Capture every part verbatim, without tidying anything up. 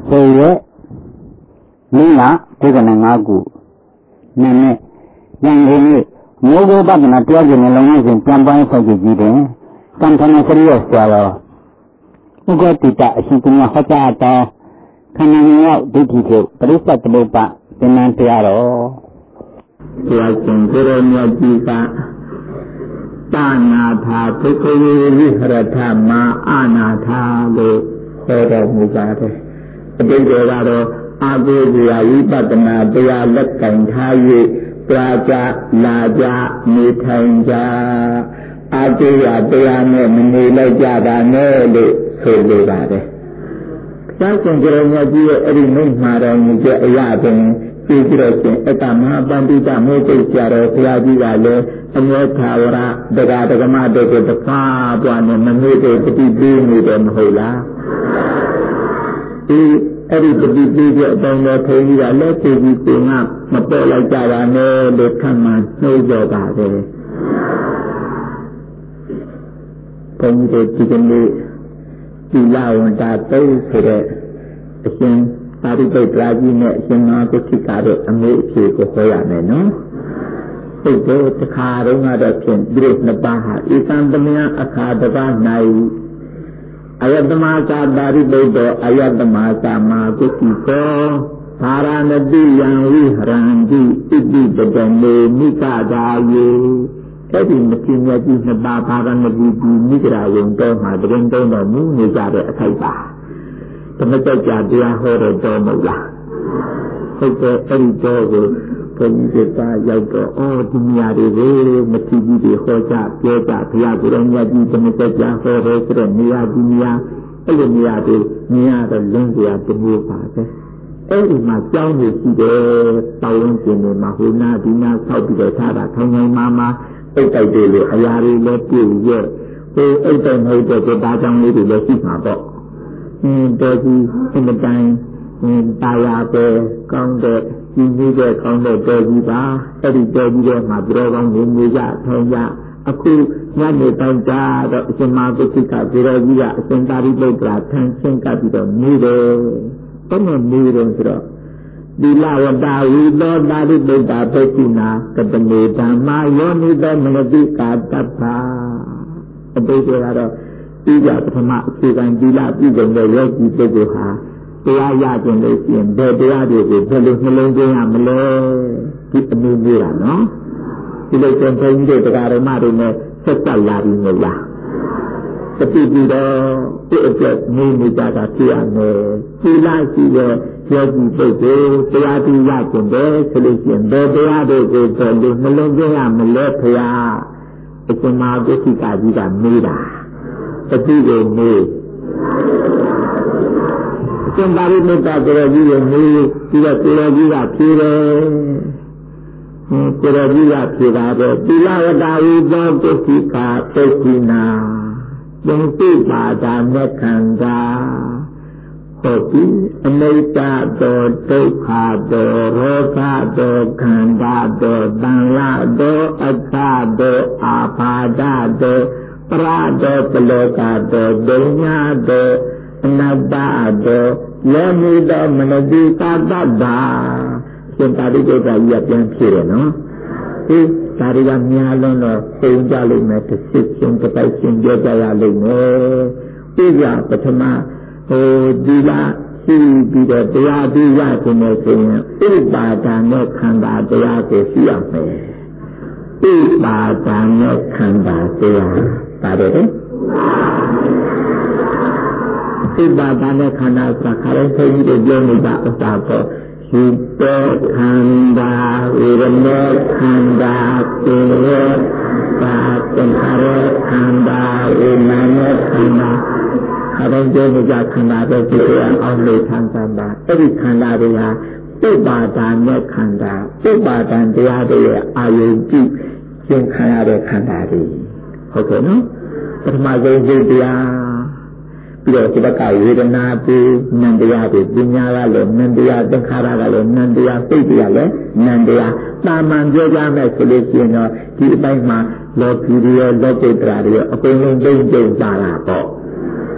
ဆိုရဲမိငါကိုယ်ကငါကူနည်းနည်းဉာဏ်ရင်းနဲ့မိုးဘပဒနာတရားကျင်လုံးလုံးစဉ်ပြန်ပိုင်းဆောက်ကြည့်ကြည့်တယ်ကံထနာခရိယဆရာတော်ဥက္ကတိတအရှင်ကမြတ်ဟောကြားတော်ခန္ဓာရောက်ဒိဋ္ဌိကိုပရိစ္ဆသမုပ္ပါသင်္นานတရားတော်တရားရှင်ကိုရောမြတ်ကြီးကတာနာထာဒုက္ခဝိဟရထမအာနာထာလို့ဟောတော်မူပါတယ်အတိတ်ကတော့အာဟုဇာဝိပဿနာတရားလက်ကင်ထား၍ပြာကြလာကြနေထိုင်ကြအာဟုဇာတရားနဲ့မနေလိုက်ကြတာနဲ့လို့ဆိုလိုပါတယ်။သာသင်္ကြရမြတ်ကြီးရဲ့အဲ့ဒီမိန့်မှာတော်မူချက်အရာပင်ပြီးကြတော့ရှင်အတ္တမဟာပန္တိတမေသိကြတော်ဘုရားကြီးကလည်းအမေသာဝရဒဂဒဂမတို့ကိုတဖာပွားနဲ့မမေ့တဲ့ပฏิပေးနေတယ်မဟုတ်လား။ဒီအဲ့ဒီပฏิပေးတဲ့အတိုင်းတော်ထိန်းကြီးကလက်ဖြည့်ပြီးကိုငါမပေါ်လိုက်ကြတာနဲ့လို့ခံမှနှိုးကြပါတယ်။ဘုန်းကြီးတို့ဒီကနေ့ဒီလာဝန်တာတုံးဆိုတဲ့အရှင်သာရိပုတ္တရာကြီးနဲ့အရှင်မဟာကုဋ္ဌိကတဲ့အမေအဖြေကိုဟောရမယ်နော်။သိတဲ့တခါတုန်းကတော့ဖြင့်ဒီနှစ်ပါးဟာဧကံတမယအခါတပါး၌အယတမသာသာရိပုတ္တအယတမသာမဟာကုဋ္ဌိကောသာရဏတိယံဝိဟရန္တိဣတိပတမေမိကဒါယေအဲ့ဒီမင်းမြတ်ကြီးနှစ်ပါးဘာရဏတိဒီမိဂရာယုံတော်မှာတရင်တုံးတော်မူနေကြတဲ့အခိုက်ပါဓမ္မကြကြတရားဟောတဲ့တော်မဟုတ်လားဟုတ်တယ်အဲ့ဒီတော်ကိုဘုန်းကြီးကရောက်တော့အော်ဒီနေရာတွေကိုမတိကြီးတွေဟောကြပြောကြဘုရားကိုယ်တော်မြတ်ကြီးဓမ္မကြကြဟောတဲ့ဆိုတဲ့နေရာဒီနေရာအဲ့ဒီနေရာတွေမြင်ရတော့လင်းစရာတမျိုးပါပဲအဲ့ဒီမှာကြောင်းနေရှိတယ်တောင်းလုံးကျင်နေမှာဟိုနာဒီနာဆောက်ပြီးတော့ထားတာထိုင်နေမှာမှာအိတ်တိုက်တယ်လို့အရာတွေလည်းပြည့်ရဲ့ဟိုအိတ်တိုက်မဟုတ်တဲ့ဒါကြောင့်လေးတွေလည်းရှိမှာပေါ့အင်းတော်ကြီးအမတိုင်းတာယာပဲကောင်းတဲ့ဒီကြီးတဲ့ကောင်းတဲ့တော်ကြီးပါအဲ့ဒီတော်ကြီးတဲ့မှာပြောကောင်းနေနေကြထောင်ကြအခုညနေတိုင်းကြတော့အရှင်မဂုဋ္ဌိကဇေရကြီးကအရှင်သာရိပုတ္တရာထန်းချင်းကပ်ပြီးတော့နေတယ်ဘယ်နဲ့နေတယ်ဆိုတော့ဒီလဝတ္တဝိသောသာရိပုတ္တပိက္ခိနာကတမေဓမ္မာယောနိသောမနတိကာတ္တပါအတိတ်ကတော့ဒီကပထမအခြေခံဒီလပြုတဲ့ယောဂီပုဂ္ဂိုလ်ဟာတရားရကြလို့ရှိရင်ဘယ်တရားတွေကိုဘယ်လိုနှလုံးသွင်းရမလဲဒီအမှုကြီးတာနော်ဒီလိုသင်္ခါကြီးတဲ့တရားဓမ္မတွေနဲ့ဆက်ဆက်လာပြီးမလားတတိပိတော့ဒီအတွက်နေနေကြတာဖြစ်ရမယ်ဒီလရှိတဲ့ယောဂီပုဂ္ဂိုလ်တရားသူရကြတယ်ဆိုလို့ရှိရင်ဘယ်တရားတွေကိုဘယ်လိုနှလုံးသွင်းရမလဲဖရာအရှင်မဂုဋ္ဌိကကြီးကမေးတာတတိကိုမေးအရှင်သာရိပုတ္တရာကြီးကိုမေးပြီးတော့ကိုရောကြီးကဖြေတယ်ကိုရောကြီးကဖြေတာတော့သီလဝတ္တဝိသောပုဂ္ဂိကပုဂ္ဂိနာသင်္တိပါဒာမေခန္ဓာဟုတ်ပြီအနိစ္စတောဒုက္ခတောရောဂတောခန္ဓာတောတဏှာတောအတ္တတောအာဘာဒတောပရတောပလောကတောဒုညတောအနတ္တတောလောမိတောမနတိကာတ္တတာရှင်သာရိပုတ္တရာကြီးပြန်ဖြေတယ်နော်ဒီဒါတွေကများလုံးတော့ပုံကြလိမ့်မယ်တစ်စစ်ချင်းတစ်ပိုက်ချင်းပြောကြရလိမ့်မယ်ပြီးကြပထမဟိုဒီလားရှိပြီးတော့တရားပြီးရခြင်းနဲ့ဆိုရင်ဥပါဒာနဲ့ခန္ဓာတရားကိုရှိရမယ်ဥပါဒာနဲ့ခန္ဓာတရားပါတယ်ဥပါဒာနဲ့ခန္ဓာကခရိုင်သိကြီးတွေပြောနေတာဥစ္စာပေါ့ရှိတဲ့ခန္ဓာဝေဒနာခန္ဓာသိရတာသင်္ခါရခန္ဓာဝိညာဉ်ခန္ဓာအရင်ကျိုးကြခန္ဓာတွေကြည့်ရအောင်လို့ခံစားတာအဲ့ဒီခန္ဓာတွေဟာဥပါဒာနဲ့ခန္ဓာဥပါဒံတရားတွေရဲ့အာယုကြည့်သင်ခံရတဲ့ခန္ဓာတွေဟုတ်ကဲ့နော်ပထမဆုံးစိတ်တရားပြီးတော့ဒီဘက်ကဝေဒနာပြီးနံတရားတွေပညာကလည်းနံတရားသင်္ခါရကလည်းနံတရားစိတ်တရားလည်းနံတရားတာမန်ပြောကြမယ်ဆိုလို့ရှိရင်တော့ဒီအပိုင်းမှာလောကီတွေရောလောကုတ္တရာတွေရောအကုန်လုံးသိမ့်သိမ့်ပါတာပေါ့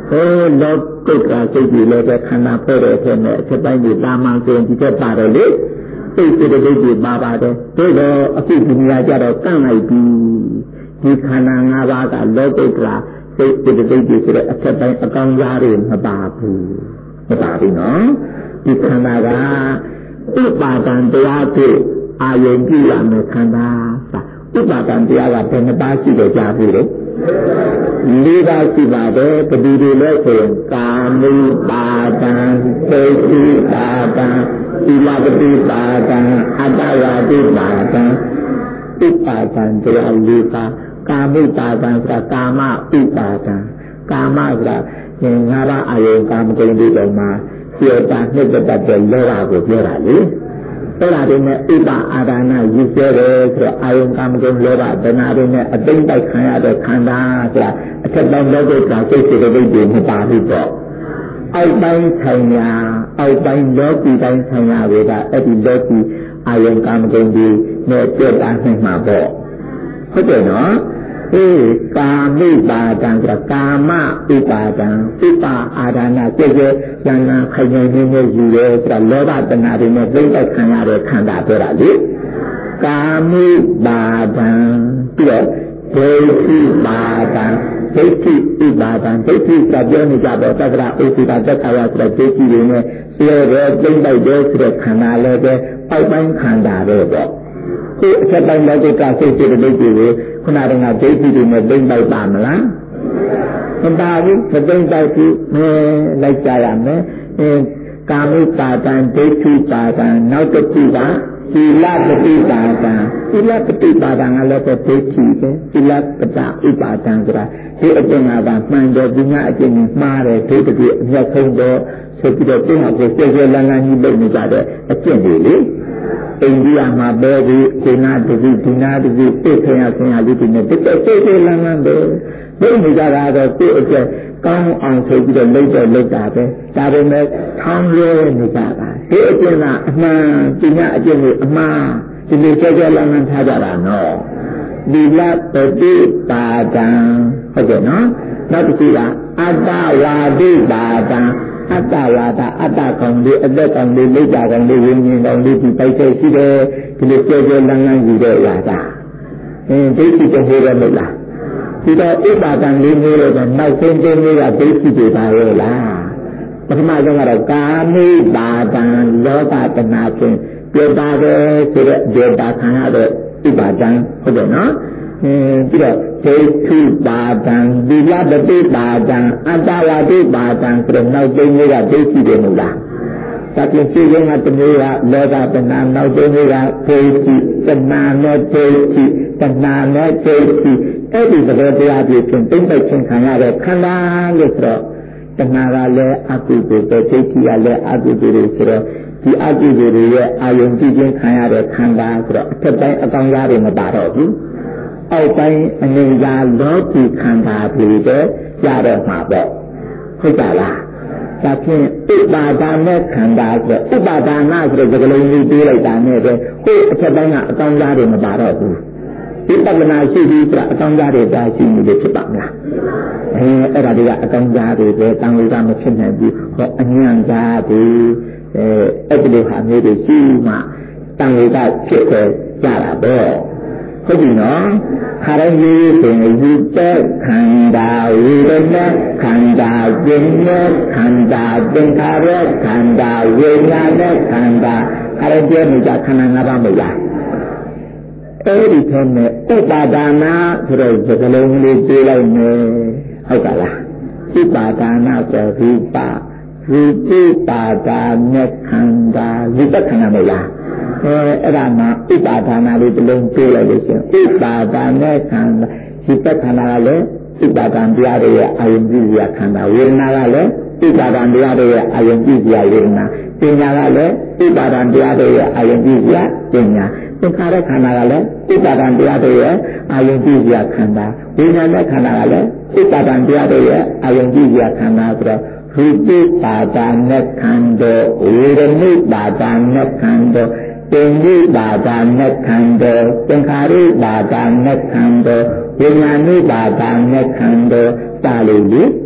ဟောလောကုတ်ကစိတ်ကြီးလည်းပဲခန္ဓာဖွဲ့တဲ့ထဲနဲ့အချက်ပိုင်းကြီးတာမှန်ဆိုရင်ဒီချက်ပါတယ်လေစိတ်စိတ်တိတ်ကြီးပါပါတယ်ဒါတော့အခုဒီနေရာကျတော့ကန့်လိုက်ပြီဒီခန္ဓာ၅ပါးကလောကုတ်ကစိတ်စိတ်တိတ်ကြီးဆိုတဲ့အချက်ပိုင်းအကောင်းစားတွေမပါဘူးမပါဘူးနော်ဒီခန္ဓာကဥပါဒံတရားကိုအာယုံကြည့်ရမယ်ခန္ဓာဥပါဒံတရားကဘယ်နှပါးရှိတယ်ကြားပြီလေလေးပါးရှိပါတယ်ဘယ်သူတွေလဲဆိုရင်ကာမိပါဒံသေတိပါဒံသီလပတိပါဒံအတ္တဝါတိပါဒံဥပါဒံတရားလေးပါးကာမိပါဒံဆိုတာကာမဥပါဒံကာမဆိုတာငါးပါးအာယုံကာမဂုဏ်တွေပေါ်မှာပြောတာနှစ်သက်တဲ့လောဘကိုပြောတာလေအဲ့ဒါတွေနဲ့ဥပအာဒါနယူဆတယ်ဆိုတော့အာယုံကာမဂုဏ်လောဘတဏှာတွေနဲ့အသိမ့်တိုက်ခံရတဲ့ခန္ဓာဆိုတာအထက်ပိုင်းလောကုတ္တရာစိတ်စိတ်တွေတွေမပါဘူးပေါ့အောက်ပိုင်းဆိုင်ရာအောက်ပိုင်းလောကီတိုင်းဆိုင်ရာတွေကအဲ့ဒီလောကီအာယုံကာမဂုဏ်တွေနဲ့ပြတ်တာနိုင်မှာပေါ့ဟုတ်တယ်နော်အေးကာမိပါဒံဆိုတာကာမဥပါဒံဥပအာဒါနစိတ်ရဲ့ဉာဏ်နဲ့ခိုင်ခိုင်နေနေယူရဲဆိုတာလောဘတဏှာတွေနဲ့သိမ့်တိုက်ခံရတဲ့ခန္ဓာပြောတာလေကာမိပါဒံပြီးတော့ဒိဋ္ဌိပါဒံဒိဋ္ဌိဥပါဒံဒိဋ္ဌိကပြောနေကြတော့သက္ကရာဥပိတာသက်္ကာယဆိုတဲ့ဒိဋ္ဌိတွေနဲ့ပြောရဲသိမ့်တိုက်တဲ့ဆိုတဲ့ခန္ဓာလည်းပဲအောက်ပိုင်းခန္ဓာပဲပေါ့ဒီအထက်ပိုင်းလောကကစိတ်စိတ်တွေတွေခုနကဒိဋ္ဌိတွေနဲ့သိမ့်တိုက်ပါမလားမပါဘူးမသိမ့်တိုက်ဘူးမဲလိုက်ကြရမယ်အဲကာမိပါဒံဒိဋ္ဌိပါဒံနောက်တစ်ခုကသီလပฏิပါဒံသီလပฏิပါဒံကလည်းပဲဒိဋ္ဌိပဲသီလပတဥပါဒံဆိုတာဒီအကျင့်ကမှန်တယ်ဒီညာအကျင့်ကိုမှားတယ်ဒိဋ္ဌိအမြတ်ဆုံးတော့ဆိုပြီးတော့ပြင်ဟာကိုစေစေလန်းလန်းကြီးလုပ်နေကြတဲ့အကျင့်တွေလေအိန္ဒိယမှာပဲဒီဒေနာတတိဒီနာတတိသိခရဆရာကြီးတွေနဲ့တက်တက်စေစေလန်းလန်းပဲလုပ်နေကြတာတော့သူ့အတွက်ကောင်းအောင်ဆိုပြီးတော့လုပ်တော့လုပ်တာပဲဒါပေမဲ့ထောင်းရဲနေကြတာဒီအကျင့်ကအမှန်ဒီညအကျင့်ကိုအမှားဒီလိုစေစေလန်းလန်းထားကြတာနော်ဒီလပฏิပါဒံဟုတ်ကဲ့နော်နောက်တစ်ခုကအတ္တဝါဒိပါဒံအတ္တဝါဒအတ္တကောင်လေးအသက်ကောင်လေးလိပ်တာကောင်လေးဝိညာဉ်ကောင်လေးဒီပိုက်ချက်ရှိတယ်ဒီလိုစေစေလန်းလန်းယူတဲ့ရာသာအင်းဒိဋ္ဌိတဟိရမလားဒီတော့ဥပါဒံလေးမျိုးတော့နောက်ဆုံးသုံးမျိုးကဒိဋ္ဌိတွေပါရဲ့လားပထမဆုံးကတော့ကာမိပါဒံလောဘတဏှာဖြင့်ပြပါတယ်ဆိုတဲ့ဒေတာခံရတဲ့ဥပါဒံဟုတ်တယ်နော်အင်းပြီးတော့ဒိဋ္ဌိပါဒံသီလပฏิပါဒံအတ္တဝါဒိပါဒံဆိုတဲ့နောက်သုံးမျိုးကဒိဋ္ဌိတွေမဟုတ်လားဒါပြင်ရှိရင်ကတမျိုးကလောဘတဏှာနောက်သုံးမျိုးကဒိဋ္ဌိတဏှာနဲ့ဒိဋ္ဌိတဏှာနဲ့ဒိဋ္ဌိအဲ့ဒီသဘောတရားတွေဖြင့်သိမ့်ပိုက်ခြင်းခံရတဲ့ခန္ဓာလို့ဆိုတော့တဏှာကလည်းအကုသိုလ်ပဲဒိဋ္ဌိကလည်းအကုသိုလ်တွေဆိုတော့ဒီအကုသိုလ်တွေရဲ့အာယုံကြည့်ခြင်းခံရတဲ့ခန္ဓာဆိုတော့အထက်ပိုင်းအကောင်သားတွေမပါတော့ဘူးအောက်ပိုင်းအနေရာလောကီခန္ဓာတွေပဲရတော့မှာပေါ့ဟုတ်ကြလားဒါဖြင့်ဥပါဒာနဲ့ခန္ဓာဆိုဥပါဒနာဆိုတဲ့စကားလုံးကြီးပြေးလိုက်တာနဲ့ပဲဟိုအထက်ပိုင်းကအကောင်သားတွေမပါတော့ဘူးဒီပဒနာရှိပြီးဆိုအကောင်သားတွေတာရှိနေတယ်ဖြစ်ပါမလားအဲအဲ့ဒါတွေကအကောင်သားတွေပဲတန်ဝေကမဖြစ်နိုင်ဘူးဟောအညံသားတွေအဲအဲ့ဒီလိုဟာမျိုးတွေရှိမှတန်ဝေကဖြစ်ခဲ့ကြတာပေါ့ဟုတ်ပြီနော်ခါတိုင်းကြီးဆိုရင်ယူတဲ့ခန္ဓာဝိရဏခန္ဓာဉာဏ်ခန္ဓာသင်္ခါရခန္ဓာဝိညာဏခန္ဓာခါတိုင်းပြောနေကြခန္ဓာ၅ပါးမလားအဲ့ဒီထဲမှာဥပါဒနာဆိုတဲ့စကားလုံးလေးပြေးလိုက်မယ်ဟုတ်ကလားဥပါဒနာဆိုရူပရူပိပါဒာနဲ့ခန္ဓာဒီတခဏမလားအဲအဲ့ဒါမှဥပါဒနာလေးတစ်လုံးပြေးလိုက်လို့ရှိရင်ဥပါဒနဲ့ခန္ဓာဒီတခဏကလည်းဥပါဒံတရားတွေရဲ့အာယုံကြည့်ရခန္ဓာဝေဒနာကလည်းဥပါဒံတရားတွေရဲ့အာယုံကြည့်ရဝေဒနာပညာကလည်းဥပါဒံတရားတွေရဲ့အာယုံကြည့်ရပညာသင်္ခါရခန္ဓာကလည်းဥပါဒံတရားတွေရဲ့အာယုံကြည့်ရခန္ဓာဝိညာဉ်နဲ့ခန္ဓာကလည်းဥပါဒံတရားတွေရဲ့အာယုံကြည့်ရခန္ဓာဆိုတော့ရူပိပါဒာနဲ့ခန္ဓာဝေဒနိပါဒာနဲ့ခန္ဓာပညာပါဒာနဲ့ခန္ဓာသင်္ခါရပါဒာနဲ့ခန္ဓာဝိညာဉ်ပါဒာနဲ့ခန္ဓာတာလို့လေ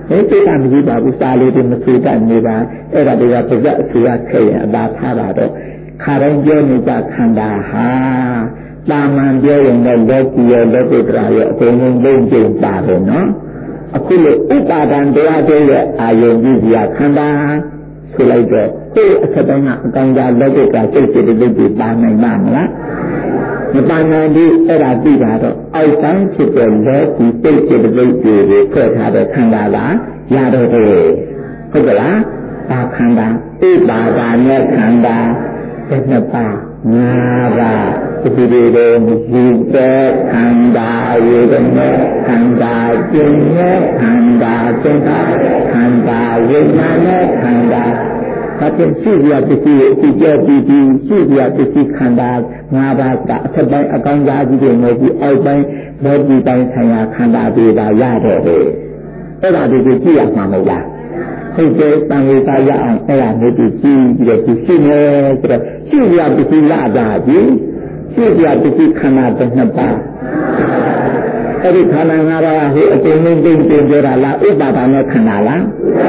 ဒီကိစ္စမရှိပါဘူးစာလေးတွေမဆွေးတတ်နေတာအဲ့ဒါတွေကပြဇက်အဆွေရခဲ့ရင်အသာထားတာတော့ခါတိုင်းပြောနေကြခန္ဓာဟာတာမန်ပြောရင်လည်းလောကီရောလောကုတ္တရာရောအကုန်လုံးလုံးကျုံပါတယ်နော်အခုလေဥပါဒံတရားတွေရဲ့အာယုန်ကြီးကြီးခန္ဓာဆိုလိုက်တော့ကိုယ်အဆက်ပိုင်းကအကောင်ကြလောကုတ္တရာစိတ်စိတ်တွေတွေပါနိုင်မှာမလားမပါနိုင်ဘူးအဲ့ဒါသိတာတော့အောက်တိုင်းဖြစ်တဲ့လောကီစိတ်စိတ်တွေတွေဖွဲ့ထားတဲ့ခန္ဓာလားရတော့တယ်ဟုတ်ကလားဒါခန္ဓာဥပါဒာနဲ့ခန္ဓာတစ်နှစ်ပါးငါးပါးဒီဒီတွေမရှိတဲ့ခန္ဓာဝေဒနာခန္ဓာကျင်ရဲ့ခန္ဓာသင်္ခါရခန္ဓာဝိညာဉ်နဲ့ခန္ဓာဘာဖြစ်ရှိရပစ္စည်းအကြည့်ပြီးပြီးရှိရပစ္စည်းခန္ဓာငါးပါးကအထက်ပိုင်းအကောင်သားကြီးတွေမျိုးပြီးအောက်ပိုင်းလောကီပိုင်းဆိုင်ရာခန္ဓာတွေပါရတော့တယ်အဲ့ဒါတွေကိုကြည့်ရမှာမဟုတ်လားဟုတ်တယ်တန်ဝေသာရအောင်အဲ့ဒါမျိုးကြည့်ပြီးတော့ရှိနေဆိုတော့ရှိရပစ္စည်းလာတာကြီးရှိရပစ္စည်းခန္ဓာတစ်နှစ်ပါးအဲ့ဒီခန္ဓာငါးပါးဟိုအတင်းတင်းတင်းတင်းပြောတာလားဥပါဒာနဲ့ခန္ဓာလား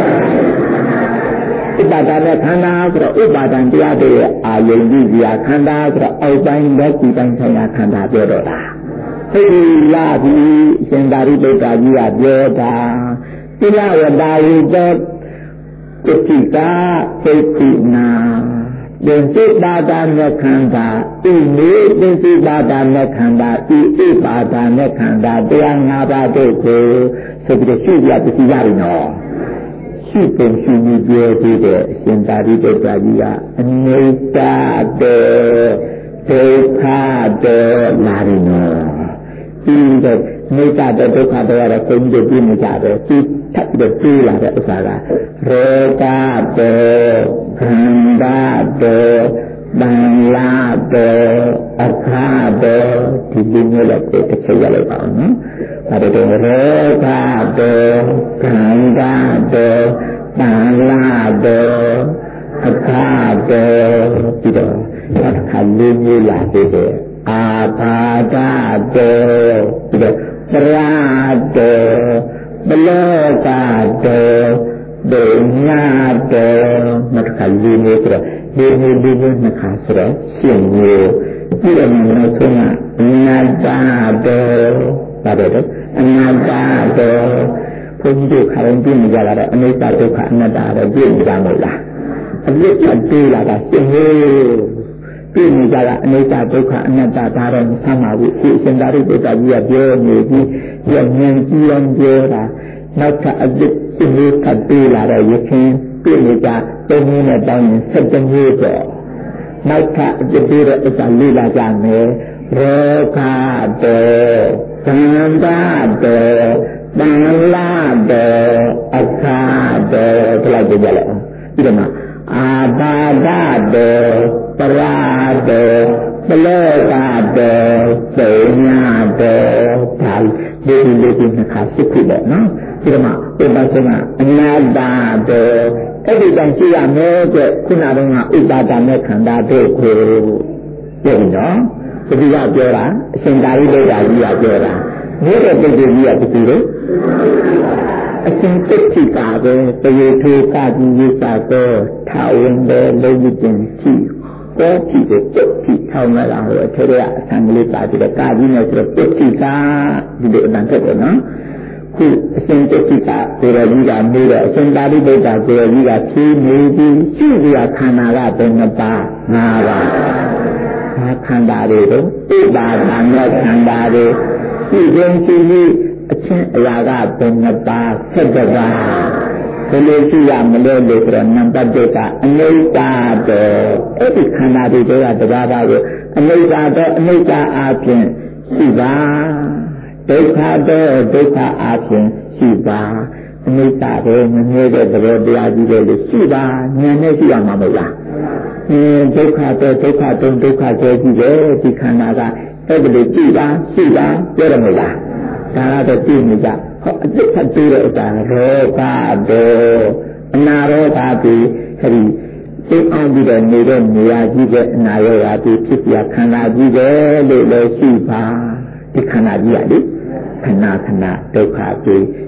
ဥပါဒာနဲ့ခန္ဓာဆိုတော့ဥပါဒံတရားတွေအာယုန်ကြီးကြီးခန္ဓာဆိုတော့အောက်ပိုင်းလောကီပိုင်းဆိုင်ရာခန္ဓာပြောတော့တာဟုတ်ပြီလားဒီရှင်သာရိပုတ္တရာကြီးကပြောတာသီလဝတ္တာယိတောဣတိကာသိတိနာသင်္စိပါဒာနဲ့ခန္ဓာဤနေသင်္စိပါဒာနဲ့ခန္ဓာဤဥပါဒာနဲ့ခန္ဓာတရား၅ပါးတို့ကိုဆိုပြီးရှုရပစ္စည်းရပြီနော်ရှိပင်ရှိပြီးပြောပြီးတဲ့အရှင်သာရိပုတ္တရာကြီးကအနိစ္စတေဒုက္ခတေလာရီနောဒီတော့နိစ္စတေဒုက္ခတေရတဲ့ကိုကြီးတို့ပြနေကြတယ်ဒီထပ်ပြီးပြေးလာတဲ့ဥစ္စာကရောဂတေခန္ဓာတေတန်လာတေအခါတေဒီလိုမျိုးလည်းတစ်ချက်ရလိုက်ပါအောင်နော်အဲ့ဒါတော့ရောဂတေခန္ဓာတေတန်လာတေအခါတေဒီတော့အခါလေးမျိုးလာသေးတယ်အာဘာဒတေဒီတော့ပရာတေဘလောကတေဒုညာတေမတခါလေးမျိုးဆိုတော့ဒီလိုဒီလိုနှစ်ခါဆိုတော့ရှင်မျိုးဒီလိုမျိုးဆိုရင်အနာတတေဘာတဲ့အနာတတေဘုန်းကြီးတို့ခါရင်ပြနေကြတာတော့အနိစ္စဒုက္ခအနတ္တတော့ပြနေကြမလို့လားအပြစ်ချက်တွေးလာတာရှင်မျိုးပြနေကြတာအနိစ္စဒုက္ခအနတ္တဒါတော့မဆမ်းပါဘူးဒီအရှင်သာရိပုတ္တရာကြီးကပြောနေပြီးရဉာဏ်ကြီးအောင်ပြောတာနောက်ထပ်အပြစ်ရှင်မျိုးကတွေးလာတော့ရခင်ပြနေကြသုံးမျိုးနဲ့တောင်းရင်ဆက်တမျိုးတော့နောက်ထပ်အပြစ်တွေတော့အစလေးလာကြမယ်ရောဂတေသံဃာတေတန်လာတေအခါတေဒီလောက်ကြည့်ကြလိုက်အောင်ဒီတော့မှာအာဘာဒတေပရာတေပလောကတေသိညာတေဒါဒီလိုဒီနှစ်ခါစစ်ခုပေါ့နော်ဒီတော့မှာဥပ္ပသနာအနာတ္တတေအဲ့ဒီတန်ရှိရမယ်တဲ့ခုနကတော့ဥပါဒနဲ့ခန္ဓာတို့ကိုပြောနော်ဒီကပြောတာအရှင်သာရိပုတ္တရာကြီးကပြောတာမြို့တဲ့ပုဂ္ဂိုလ်ကြီးကဒီလိုအရှင်တိတိကာပဲတရေထေကကြီးရေးစာတော့ထာဝင်တဲ့လုံးဝတင်ရှိတော့ကြည့်တဲ့တိတိထောင်းလာတော့အထေရအဆံကလေးပါပြီးတော့ကာကြီးနဲ့ဆိုတော့တိတိကာဒီလိုအတန်တက်တယ်နော်ခုအရှင်တိတိကာကိုရကြီးကမေးတော့အရှင်သာရိပုတ္တရာကိုရကြီးကဖြေနေပြီးရှိရခန္ဓာကဘယ်နှပါးငါးပါးခန္ဓာတွေတော့ဥပါဒာနဲ့ခန္ဓာတွေဒီရင်ရှိပြီးအချင်းအရာကဘယ်နှပါးဆက်တပါးဘယ်လိုရှိရမလဲလို့ဆိုတော့နံပါတ်တစ်ကအနိစ္စတော့အဲ့ဒီခန္ဓာတွေကတပါးပါကိုအနိစ္စတော့အနိစ္စအပြင်ရှိပါဒုက္ခတော့ဒုက္ခအပြင်ရှိပါအနိစ္စတော့မမြဲတဲ့သဘောတရားကြီးတွေလို့ရှိပါဉာဏ်နဲ့ရှိရမှာမဟုတ်လားဒုက္ခတော့ဒုက္ခတော့ဒုက္ခကျဲကြည့်တယ်ဒီခန္ဓာကအဲ့ဒါလေးကြည့်ပါရှိပါပြောရမလားဒါကတော့ကြည့်နေကြဟောအစ်စ်ဖတ်ပြီးတဲ့ဥစ္စာရောဂတော့အနာရောဂါပြီးခရီးသိအောင်ပြီးတော့နေတဲ့နေရာကြီးကအနာရောဂါပြီးဖြစ်ပြခန္ဓာကြီးတယ်လို့လည်းရှိပါဒီခန္ဓာကြီးကလေခဏခဏဒုက္ခပြီး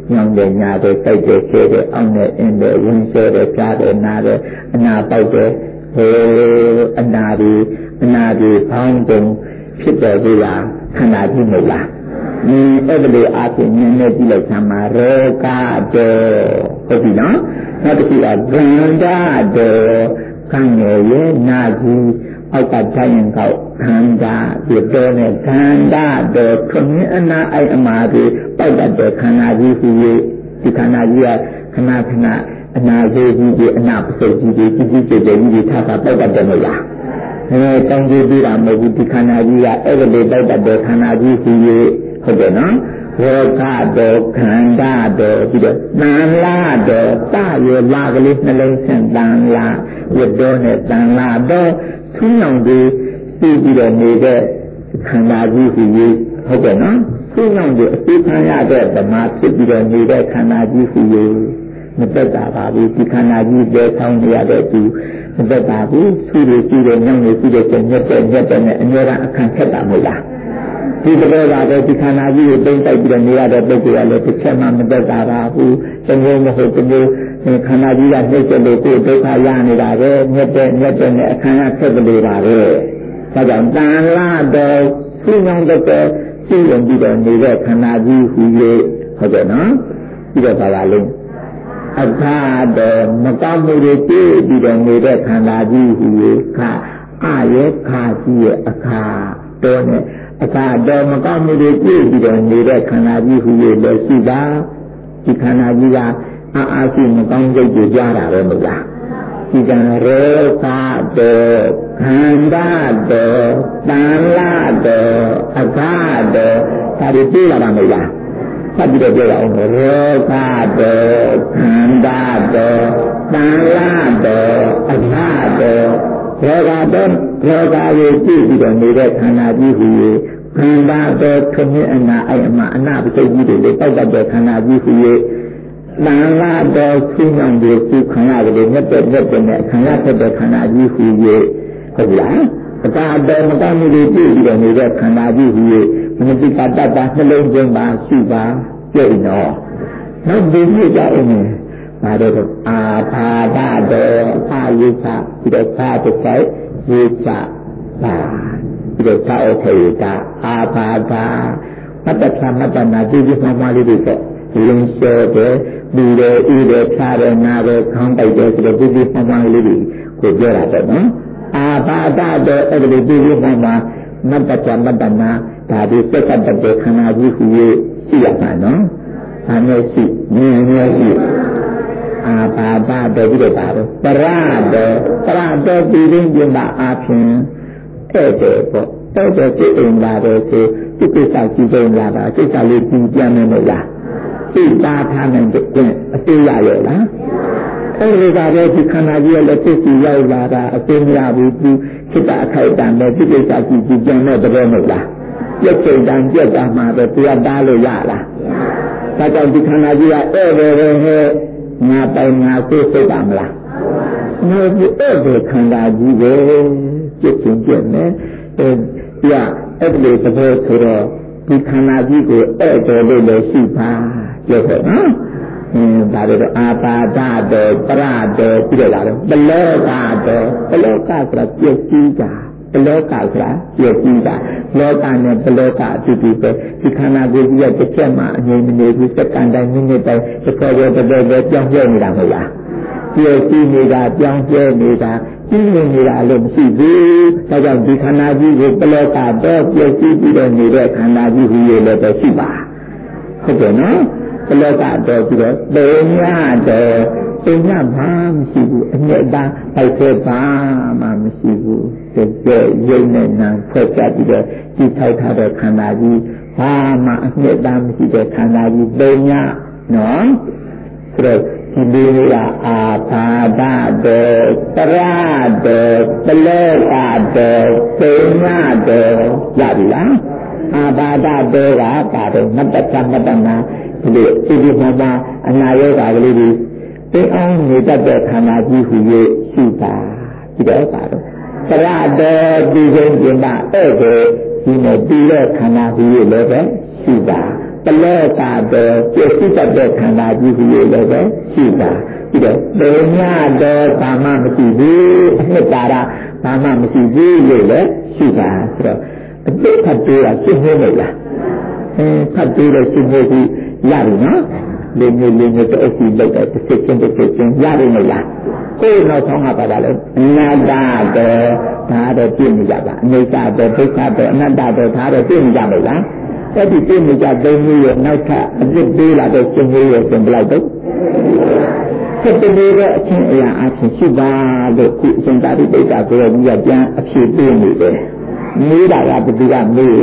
ညောင်တဲ့ညာတဲ့စိတ်တဲ့ခဲတဲ့အောင်းနဲ့အင်းတဲ့ဝင်းဆဲတဲ့ကြားတဲ့နားတဲ့အနာပေါက်တဲ့ဟိုအနာဒီအနာဒီဖောင်းတုံဖြစ်တော်ပြီလားခန္ဓာကြီးမဟုတ်လားဒီအဲ့ဒီအပြင်ဉာဏ်နဲ့ကြည့်လိုက်သမှာရောဂတောဟုတ်ပြီနော်နောက်တစ်ခုကဂန္ဓာတောခံရရဲ့နာကြီးအောက်ကတိုင်းရင်ကောက်ခန္ဓာဒီတော့နဲ့ခန္ဓာတော့ခမင်းအနာအိုက်အမာဒီပေါက်တတ်တဲ့ခန္ဓာကြီးဟူ၍ဒီခန္ဓာကြီးကခဏခဏအနာကြီးကြီးဒီအနာပစိတ်ကြီးကြီးကြီးကြီးကျယ်ကျယ်ကြီးထားတာပေါက်တတ်တယ်မဟုတ်လားအဲတောင်းကြည့်ပြီးတာမဟုတ်ဘူးဒီခန္ဓာကြီးကအဲ့ဒီပေါက်တတ်တဲ့ခန္ဓာကြီးဟူ၍ဟုတ်တယ်နော်ရောဂတောခန္ဓာတော့ပြီးတော့တန်လာတော့တာရလာကလေးနှလုံးဆင်တန်လာရတော့နဲ့တန်လာတော့သူ့နောင်ကြီးစီးပြီးတော့နေတဲ့ခန္ဓာကြီးဟူ၍ဟုတ်ကဲ့နော်သူ့နောင်ကြီးအသိခံရတဲ့ဓမ္မဖြစ်ပြီးတော့နေတဲ့ခန္ဓာကြီးဟူ၍မသက်တာပါဘူးဒီခန္ဓာကြီးပဲဆောင်းနေရတဲ့သူမသက်တာဘူးသူ့တွေကြည့်တဲ့ညောင်းတွေကြည့်တဲ့ကျက်ညက်တဲ့ညက်တဲ့နဲ့အများအားအခန့်ထက်တာမဟုတ်လားဒီတော့ပါပဲဒီခန္ဓာကြီးကိုတိမ့်တိုက်ပြီးတော့နေရတဲ့ပုဂ္ဂိုလ်ကလည်းတစ်ချက်မှမသက်တာပါဘူးတကယ်မဟုတ်တကယ်ခန္ဓာကြီးကနှိမ့်ချက်လို့ကိုယ်ဒုက္ခရနေတာပဲမြတ်တဲ့မြတ်တဲ့နဲ့အခမ်းအဆက်တွေပါပဲဒါကြောင့်တန်လာတော့သူ့ကြောင့်တော့သိရင်ပြီးတော့နေတဲ့ခန္ဓာကြီးဟူ၍ဟုတ်တယ်နော်ပြီးတော့ပါပါလိမ့်အခါတော့မကောင်းမှုတွေကြည့်ပြီးတော့နေတဲ့ခန္ဓာကြီးဟူ၍ခအရဲ့ခါကြီးရဲ့အခါတော့နဲ့အခါတော့မကောင်းမှုတွေကြည့်ပြီးတော့နေတဲ့ခန္ဓာကြီးဟူ၍လည်းရှိတာဒီခန္ဓာကြီးကအာအာရှိမကောင်းစိတ်တွေကြားတာပဲမဟုတ်လားဒီကံရောဂတောခန္ဓာတောတန်လာတောအခါတောဒါတွေသိရတာမဟုတ်လားဖတ်ပြီးတော့ပြောရအောင်ရောဂတောခန္ဓာတောတန်လာတောအခါတောရောဂတောရောဂရဲ့ကြည့်ပြီးတော့နေတဲ့ခန္ဓာကြီးဟူ၍ခန္ဓာတောခမင်းအနာအဲ့အမအနာပစိတ်ကြီးတွေလေတောက်တတ်တဲ့ခန္ဓာကြီးဟူ၍တန်လာတော့သူ့နောင်တွေသူခံရတယ်မြတ်တဲ့မြတ်တဲ့နဲ့ခံရတဲ့ခန္ဓာကြီးဟူ၍ဟုတ်လားအကာတော်မကောင်းမှုတွေပြည့်ပြီးတော့နေတဲ့ခန္ဓာကြီးဟူ၍မနတိကတ္တတာနှလုံးသွင်းပါရှိပါပြည့်နော်နောက်ဒီပြည့်ကြအောင်ဒါတော့အာဘာဒတော်အာယုချပြီးတော့သာတစ်ဆိုင်ယေချပါပြီးတော့သာအထေတာအာဘာဒမတ္တသမတ္တနာဒီဒီမှမလေးတွေပေါ့လင်းလျှောတယ်ဒီလေဤလေဖြားတယ်နားတယ်ခေါင်းတိုက်တယ်ဆိုတော့ဒီဒီမှမလေးတွေကိုပြောတာတော့နော်အာဘာဒတော်အဲ့ဒီဒီဒီမှမမတ္တသမတ္တနာဒါဒီစက်ကတ္တခန္ဓာကြီးဟူ၍ရှိရမှာနော်ဒါနဲ့ရှိဉာဏ်နဲ့ရှိအာဘာဒတော်ပြီးတော့ပါတော့ပရတော်ပရတော်ပြီးရင်ပြင်ပါအပြင်အဲ့တဲ့ပေါ့အဲ့တဲ့စိတ်အင်လာတယ်ဆိုဒီကိစ္စကြည့်ကြလာတာစိတ်ကလေးကြည့်ပြန်မယ်မလားသိတာထားနိုင်တဲ့အသေးရရဲ့လားအဲ့ဒီကလည်းဒီခန္ဓာကြီးရဲ့လက်သိစီရောက်လာတာအသေးမရဘူးသူစိတ်ကအခိုက်အတန့်နဲ့ဒီကိစ္စကြည့်ကြည့်ပြန်တဲ့တဲ့မဟုတ်လားပြည့်စုံတန်ပြတ်တာမှာပဲတရားသားလို့ရလားဒါကြောင့်ဒီခန္ဓာကြီးကအဲ့ဒီပဲဟဲ့ငါပိုင်ငါကိုစိတ်ပါမလားငါဒီအဲ့ဒီခန္ဓာကြီးပဲပြည့်စုံပြည့်နေအဲအဲ့ဒီသဘောဆိုတော့ဒီခန္ဓာကြီးကိုအဲ့တော်လို့လည်းရှိပါပြောတယ်နော်အင်းဒါတော့အာပါဒတော်ပရတော်ပြီးတော့လာတော့ပလောကတော်ပလောကဆိုတာပြည့်စည်တာပလောကဆိုတာပြည့်စည်တာလောကနဲ့ပလောကအတူတူပဲဒီခန္ဓာကိုယ်ကြီးရဲ့တစ်ချက်မှအငြိမ်မနေဘူးစက္ကန့်တိုင်းမိနစ်တိုင်းတစ်ခါတည်းတစ်ခါတည်းပြောင်းလဲနေတာမဟုတ်လားပြည့်စည်နေတာပြောင်းလဲနေတာကြီးနေနေတာလည်းမရှိဘူးဒါကြောင့်ဒီခန္ဓာကြီးကိုပလောကတော့ပြည့်စည်ပြီးတော့နေတဲ့ခန္ဓာကြီးဟူ၍လည်းရှိပါဟုတ်တယ်နော်ပလောကတော့ပြီးတော့တေညတော့တေညဘာမရှိဘူးအမြဲတမ်းပိုက်သေးပါမှမရှိဘူးတကယ်ရုပ်နဲ့နာဖွဲ့ကြပြီးတော့ဒီထောက်ထားတဲ့ခန္ဓာကြီးဘာမှအမြဲတမ်းမရှိတဲ့ခန္ဓာကြီးတေညနော်ဆိုတော့ဒီလိုကအာဘာဒတော်ပရတော်ပလောကတော်သေညတော်ရပြီလားအာဘာဒတော်ကပါတော့မတ္တသမတ္တနာဒီလိုဒီဒီမှာမှာအနာရောဂါကလေးတွေသိအောင်နေတတ်တဲ့ခန္ဓာကြီးဟူ၍ရှိတာဒီတော့ပါတော့ပရတော်ဒီကုန်းကျင်တာအဲ့ဒါဒီနဲ့ပြီးတဲ့ခန္ဓာဟူ၍လည်းပဲရှိတာပလောကတော့ကျေစိတတ်တဲ့ခန္ဓာကြီးကြီးလည်းပဲရှိတာပြီးတော့ဘယ်ညတော့ဘာမှမရှိဘူးအနှစ်သာရဘာမှမရှိဘူးလို့လည်းရှိတာဆိုတော့အတိတ်ဖတ်သေးတာရှင်းနေလို့လားအဲဖတ်သေးလို့ရှင်းနေပြီရပြီနော်လေမျိုးလေးမျိုးတော့အစီလောက်တဲ့တစ်ချက်ချင်းတစ်ချက်ချင်းရပြီမလားကိုယ်တော့ဆောင်းတာပါလားအနတ္တတော့ဒါတော့ပြည့်နေကြပါအနိစ္စတော့ဒုက္ခတော့အနတ္တတော့ဒါတော့ပြည့်နေကြမလားအဲ့ဒီပြည့်နေကြသုံးမျိုးရဲ့နောက်ထပ်အပြစ်ပေးလာတဲ့ရှင်းမျိုးရဲ့သင်ဘယ်လောက်တော့ဆက်တည်းတဲ့အချင်းအရာအချင်းရှိပါလို့ခုအရှင်သာရိပုတ္တရာကိုယ်ကြီးကပြန်အဖြေပေးနေတယ်မေးတာကဘယ်သူကမေး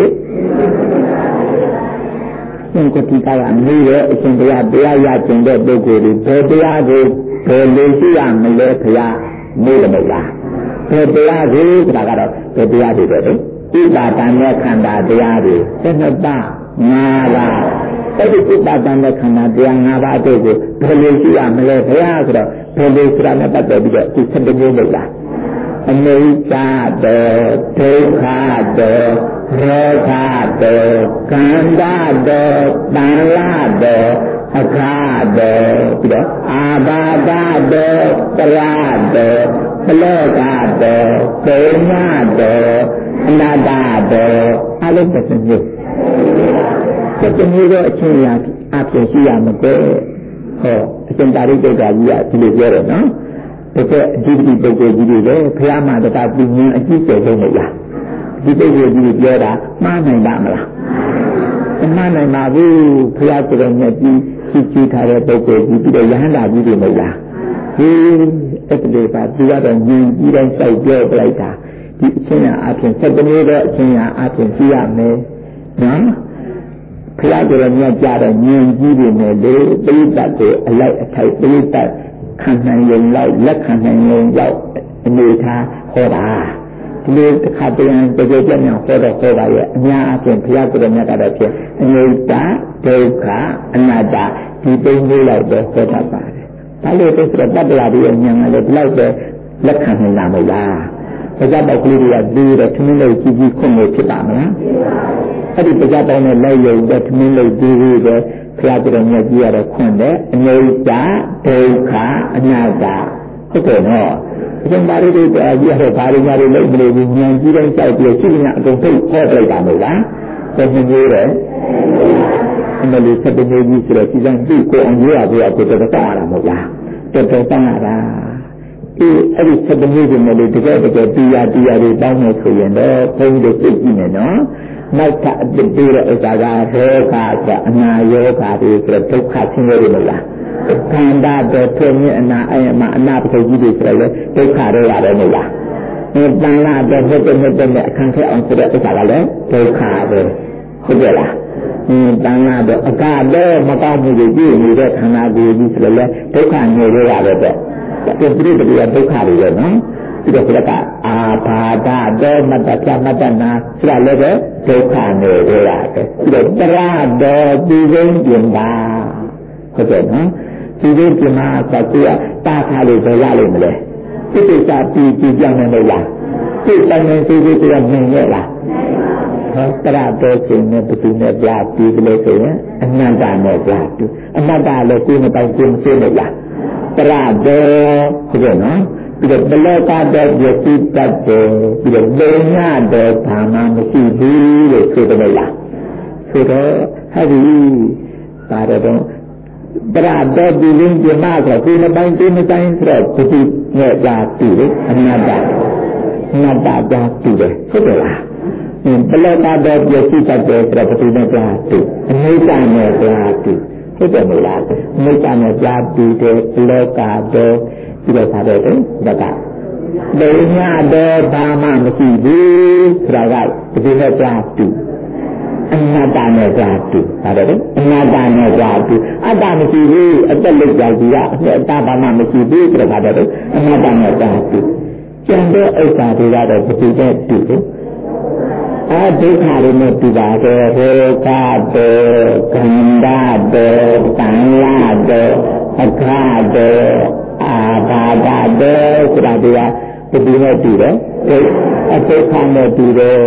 ရှင်ကတိကကမေးရဲ့အရှင်တရားတရားရကျင်တဲ့ပုဂ္ဂိုလ်တွေဘယ်တရားကိုဘယ်လိုရှိရမလဲခရားမေးတယ်မလားဘယ်တရားကိုဆိုတာကတော့ဘယ်တရားတွေပဲလေဣပါဒံနဲ့ခန္ဓာတရားတွေသစ္စာပါငါးပါးအဲ့ဒီဣပါဒံနဲ့ခန္ဓာတရားငါးပါးတို့ကိုဘယ်လိုရှိရမလဲခရားဆိုတော့ဘယ်လိုဆိုတာနဲ့ပတ်သက်ပြီးတော့ဒီဆက်တမျိုးလို့လားအနိစ္စတောဒုက္ခတောရောဂတောကန္တာတောတဏှာတောအခါတောပြီးတော့အာဘာဒတောပရာတောပလောကတောပေညတောအနတ္တတောအလုံးစုံမျိုးဆက်တမျိုးတော့အချင်းရာအဖြစ်ရှိရမှာပဲဟောအရှင်သာရိပုတ္တရာကြီးကဒီလိုပြောတယ်နော်တကယ်အဓိပတိပုဂ္ဂိုလ်ကြီးတွေလည်းဘုရားမှာတခါပြင်းရင်အကြည့်ကျယ်ဆုံးမလားဒီပုဂ္ဂိုလ်ကြီးပြောတာမှားနိုင်ပါမလားမမှားနိုင်ပါဘူးဘုရားကိုယ်တော်မြတ်ကြီးရှိကြည့်ထားတဲ့ပုဂ္ဂိုလ်ကြီးပြီးတော့ယဟန္တာကြီးတွေမလားဒီအဲ့ဒီပါသူကတော့ဉာဏ်ကြီးတိုင်းစိုက်ပြောပလိုက်တာဒီအချင်းရာအပြင်စက်တမျိုးတော့အချင်းရာအပြင်ကြည့်ရမယ်နော်ဘုရားကိုယ်တော်မြတ်ကြားတဲ့ဉာဏ်ကြီးတွေနဲ့လေပိဋကတ်ကိုအလိုက်အထိုက်ပိဋကတ်ခံနိုင်ရင်လောက်လက်ခံနိုင်ရင်လောက်အနေထားဟောတာဒီလိုတစ်ခါတည်းတကယ်ကြမ်းဟောတော့ဟောတာရဲ့အများအပြားဘုရားကိုယ်တော်မြတ်ကတော့ဖြစ်အနိစ္စဒုက္ခအနတ္တဒီသိမျိုးလောက်တော့ဟောတတ်ပါတယ်ဒါလို့ဆိုတော့တတ္တရာတွေဉာဏ်ကလည်းဒီလောက်ပဲလက်ခံနိုင်လာမလားပဇာပေါက်ကလေးတွေကပြီးတော့ထမင်းလေးကြီးကြီးခွင့်လို့ဖြစ်ပါမလားအဲ့ဒီပဇာပေါက်နဲ့လက်ရုပ်တဲ့ထမင်းလေးကြီးကြီးပဲဘုရားကိုယ်တော်မြတ်ကြီးရတော့ခွင့်တယ်အနိစ္စဒုက္ခအနတ္တဟုတ်တယ်နော်အရှင်သာရိပုတ္တရာကြီးကတော့ဘာလို့များလို့လုံးမလို့ဉာဏ်ကြီးတိုင်းစိုက်ပြီးရှိနေအကုန်သိဟောပြလိုက်တာမဟုတ်လားဘယ်လိုမျိုးလဲအမလေးဆက်တဲ့ကြီးဆိုတော့ဒီကံသိကိုအောင်ရရပြရကိုတော်တော်တာမဟုတ်လားတော်တော်တာတာဒီအဲ့ဒီဆက်တဲ့မျိုးတွေနဲ့တကယ်တကယ်တရားတရားတွေတောင်းလို့ဆိုရင်တော့ဘုန်းကြီးတို့သိကြည့်နေနော်နောက်ထပ်အတိတ်တွေဥစ္စာကရောဂါအနာယောဂါတွေဆိုတော့ဒုက္ခဆင်းရဲတွေမလားခန္ဓာတော့ဖြစ်နေအနာအယမအနာပစ္စည်းကြီးတွေဆိုတော့ဒုက္ခတွေရတယ်မလားအဲတန်လာတော့ဖြစ်တဲ့ဖြစ်တဲ့အခန့်ခဲအောင်ဆိုတဲ့ဥစ္စာကလည်းဒုက္ခပဲဟုတ်ကြလားအင်းတန်လာတော့အကတော့မကောင်းမှုတွေပြည့်နေတဲ့ခန္ဓာကိုယ်ကြီးဆိုတော့ဒုက္ခနေရရတယ်ပေါ့ဒီပြည့်တဲ့ဒုက္ခတွေပဲနော်ဒီတော့ကအာဘာဒတော့မတ္တပြမတ္တနာဆိုတာလည်းပဲဒုက္ခနေရရတယ်ဒီတော့တရတော်ဒီကုန်းပြင်ပါဟုတ်တယ်နော်ဒီကုန်းပြင်မှာကကူတာခါလို့ဘယ်ရလိမ့်မလဲစိတ်စာပြီးပြီးကြောင်းနေလို့လားစိတ်တိုင်းနေစိတ်ကြီးကမြင်ရလားဟောတရတော်ရှင်နဲ့ဘုသူနဲ့ပြပြီးကလေးဆိုရင်အနန္တနဲ့ပြတူအနတ္တလည်းကိုယ်မပိုင်ကိုယ်မသိလို့လားတရတော်ဟုတ်တယ်နော်ပြီးတော့ဘလောကတော့ပြည့်စုံတတ်တယ်ပြီးတော့ဘယ်ညတော့ဘာမှမရှိဘူးလို့ဆိုတယ်လားဆိုတော့ဟဲ့ဒီပါတော့ပရတော့ဒီလင်းပြမဆိုကိုယ်မပိုင်ကိုယ်မတိုင်းဆိုတော့ဘုသူနဲ့ကြာတူတယ်အနတ္တအနတ္တကြာတူတယ်ဟုတ်တယ်လားဘလောကတော့ပြည့်စုံတတ်တယ်ဆိုတော့ဘုသူနဲ့ကြာတူအနိစ္စနဲ့ကြာတူဟုတ်တယ်မလားအနိစ္စနဲ့ကြာတူတယ်ဘလောကတော့ဒီလိုပါတော့တယ်ဒါကဘယ်ညတော့ဘာမှမရှိဘူးဆိုတာကဒီလိုကြာတူအနတ္တနဲ့ကြာတူဒါတော့အနတ္တနဲ့ကြာတူအတ္တမရှိဘူးအတက်လက်ကြာတူကအတ္တဘာမှမရှိဘူးဆိုတာကတော့အနတ္တနဲ့ကြာတူကျန်တဲ့ဥစ္စာတွေကတော့ဘယ်သူနဲ့တူလဲအဒုက္ခတွေနဲ့တူပါတယ်ရေကတောခန္ဓာတောတန်လာတောအခါတောအာဘာဒတောဆိုတာဒီကဘယ်သူနဲ့တူလဲအဒုက္ခနဲ့တူတယ်ဟ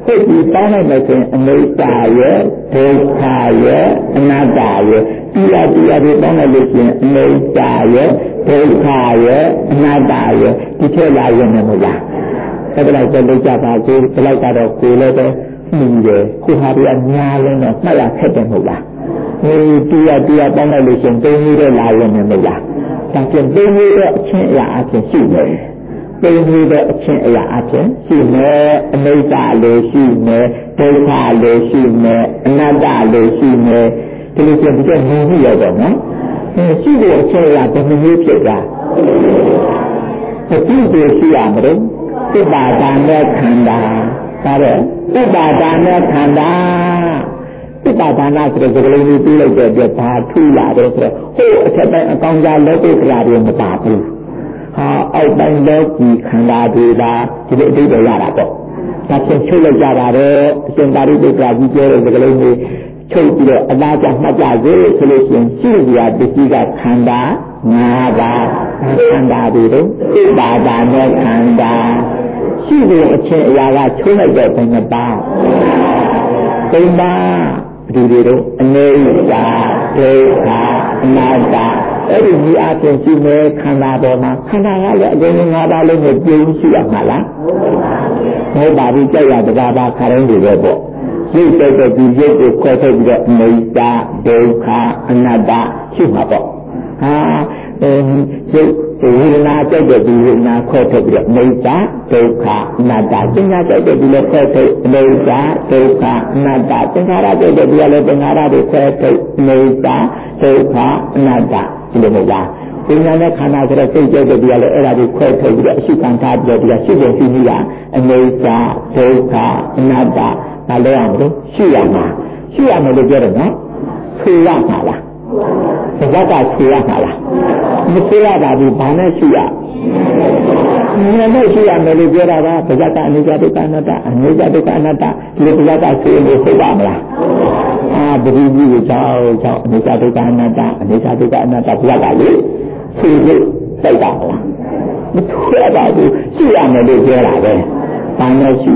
ဖြစ်ပြီးတောင်းလိုက်မယ်ဆိုရင်အနိစ္စရဲ့ဒုက္ခရဲ့အနတ္တရဲ့တရားတရားတွေတောင်းလိုက်လို့ရှိရင်အနိစ္စရဲ့ဒုက္ခရဲ့အနတ္တရဲ့ဒီထက်လာရင်မလားအဲ့ဒါလိုက်တော့ကြပါသေးတယ်လိုက်တော့ကိုယ်လည်းပဲမှုတယ်ခုဟာတွေအများလုံးတော့မှတ်ရခက်တယ်မဟုတ်လားဒီတရားတရားတောင်းလိုက်လို့ရှိရင်သုံးမျိုးတော့လာရင်မလားဒါပြန်သုံးမျိုးတော့အချင်းအရာအချင်းရှိတယ်သုံးမျိုးတော့အချင်းအရာအချင်းရှိမယ်အနိစ္စလည်းရှိမယ်ဒုက္ခလည်းရှိမယ်အနတ္တလည်းရှိမယ်ဒီလိုပြန်ပြီးတော့မြင်ရတော့နော်ရှိတဲ့အချင်းအရာဘယ်လိုမျိုးဖြစ်တာအတိအကျရှိရမလို့သစ္စာဒါနဲ့ခန္ဓာဒါတော့သစ္စာဒါနဲ့ခန္ဓာသစ္စာဒါနဆိုတဲ့စကားလုံးကိုပြလိုက်တဲ့အတွက်ဘာထူလာတယ်ဆိုတော့ဟိုအထက်ပိုင်းအကောင်ကြားလောကိကရာတွေမပါဘူးဟာအောက်ပိုင်းလောကီခန္ဓာတွေဒါဒီလိုအတိတ်တွေရတာပေါ့ဒါချင်းချုပ်လိုက်ကြတာတော့အရှင်သာရိပုတ္တရာကြီးပြောတဲ့စကားလုံးကိုချုပ်ပြီးတော့အလားကျမှတ်ကြစေဆိုလို့ရှိရင်ရှိရပစ္စည်းကခန္ဓာငါးပါးခန္ဓာတွေတော့သစ္စာဒါနဲ့ခန္ဓာရှိတဲ့အချင်းအရာကချုပ်လိုက်တဲ့ဘယ်နှပါသုံးပါဒီလိုတော့အနိစ္စဒုက္ခအနတ္တအဲ့ဒီဒီအချင်းရှိနေခန္ဓာပေါ်မှာခန္ဓာကလည်းအကုန်လုံးငါးပါးလုံးကိုပြုံးရှိရမှာလားဟုတ်ပါဘူးကြောက်ရတကားပါခါတိုင်းတွေပဲပေါ့ရုပ်တဲ့တဲ့ဒီရုပ်ကိုခွဲထုတ်ပြီးတော့အနိစ္စဒုက္ခအနတ္တရှိမှာပေါ့ဟာအဲရုပ်ဝေဒနာကြိုက်တဲ့ဒီဝေဒနာခွဲထုတ်ပြီးတော့အနိစ္စဒုက္ခအနတ္တသင်္ခါကြိုက်တဲ့ဒီလည်းခွဲထုတ်အနိစ္စဒုက္ခအနတ္တသင်္ခါရကြိုက်တဲ့ဒီလည်းသင်္ခါရတွေခွဲထုတ်အနိစ္စဒုက္ခအနတ္တဒီလိုမလားပညာနဲ့ခန္ဓာဆိုတော့စိတ်ကြိုက်တဲ့ဒီလည်းအဲ့ဒါတွေခွဲထုတ်ပြီးတော့အရှိခံထားပြီးတော့ဒီကရှိတဲ့ရှိကြီးကအနိစ္စဒုက္ခအနတ္တဒါလည်းရမလို့ရှိရမှာရှိရမယ်လို့ပြောတယ်နော်ဖြေရမှာလားဘဝကဖြေရမှာလားမဖြေရပါဘူးဘာနဲ့ရှိရငါနဲ့ရှိရမယ်လို့ပြောတာကဘဝကအနိစ္စဒုက္ခအနတ္တအနိစ္စဒုက္ခအနတ္တဒီလိုဘဝကဖြေလို့ဟုတ်ပါမလားအာပရိသီကိုကြောက်ကြောက်အနိစ္စဒုက္ခအနတ္တအနိစ္စဒုက္ခအနတ္တဘဝကလေဖြေလို့သိတာမလားမဖြေရပါဘူးရှိရမယ်လို့ပြောတာပဲဘာနဲ့ရှိ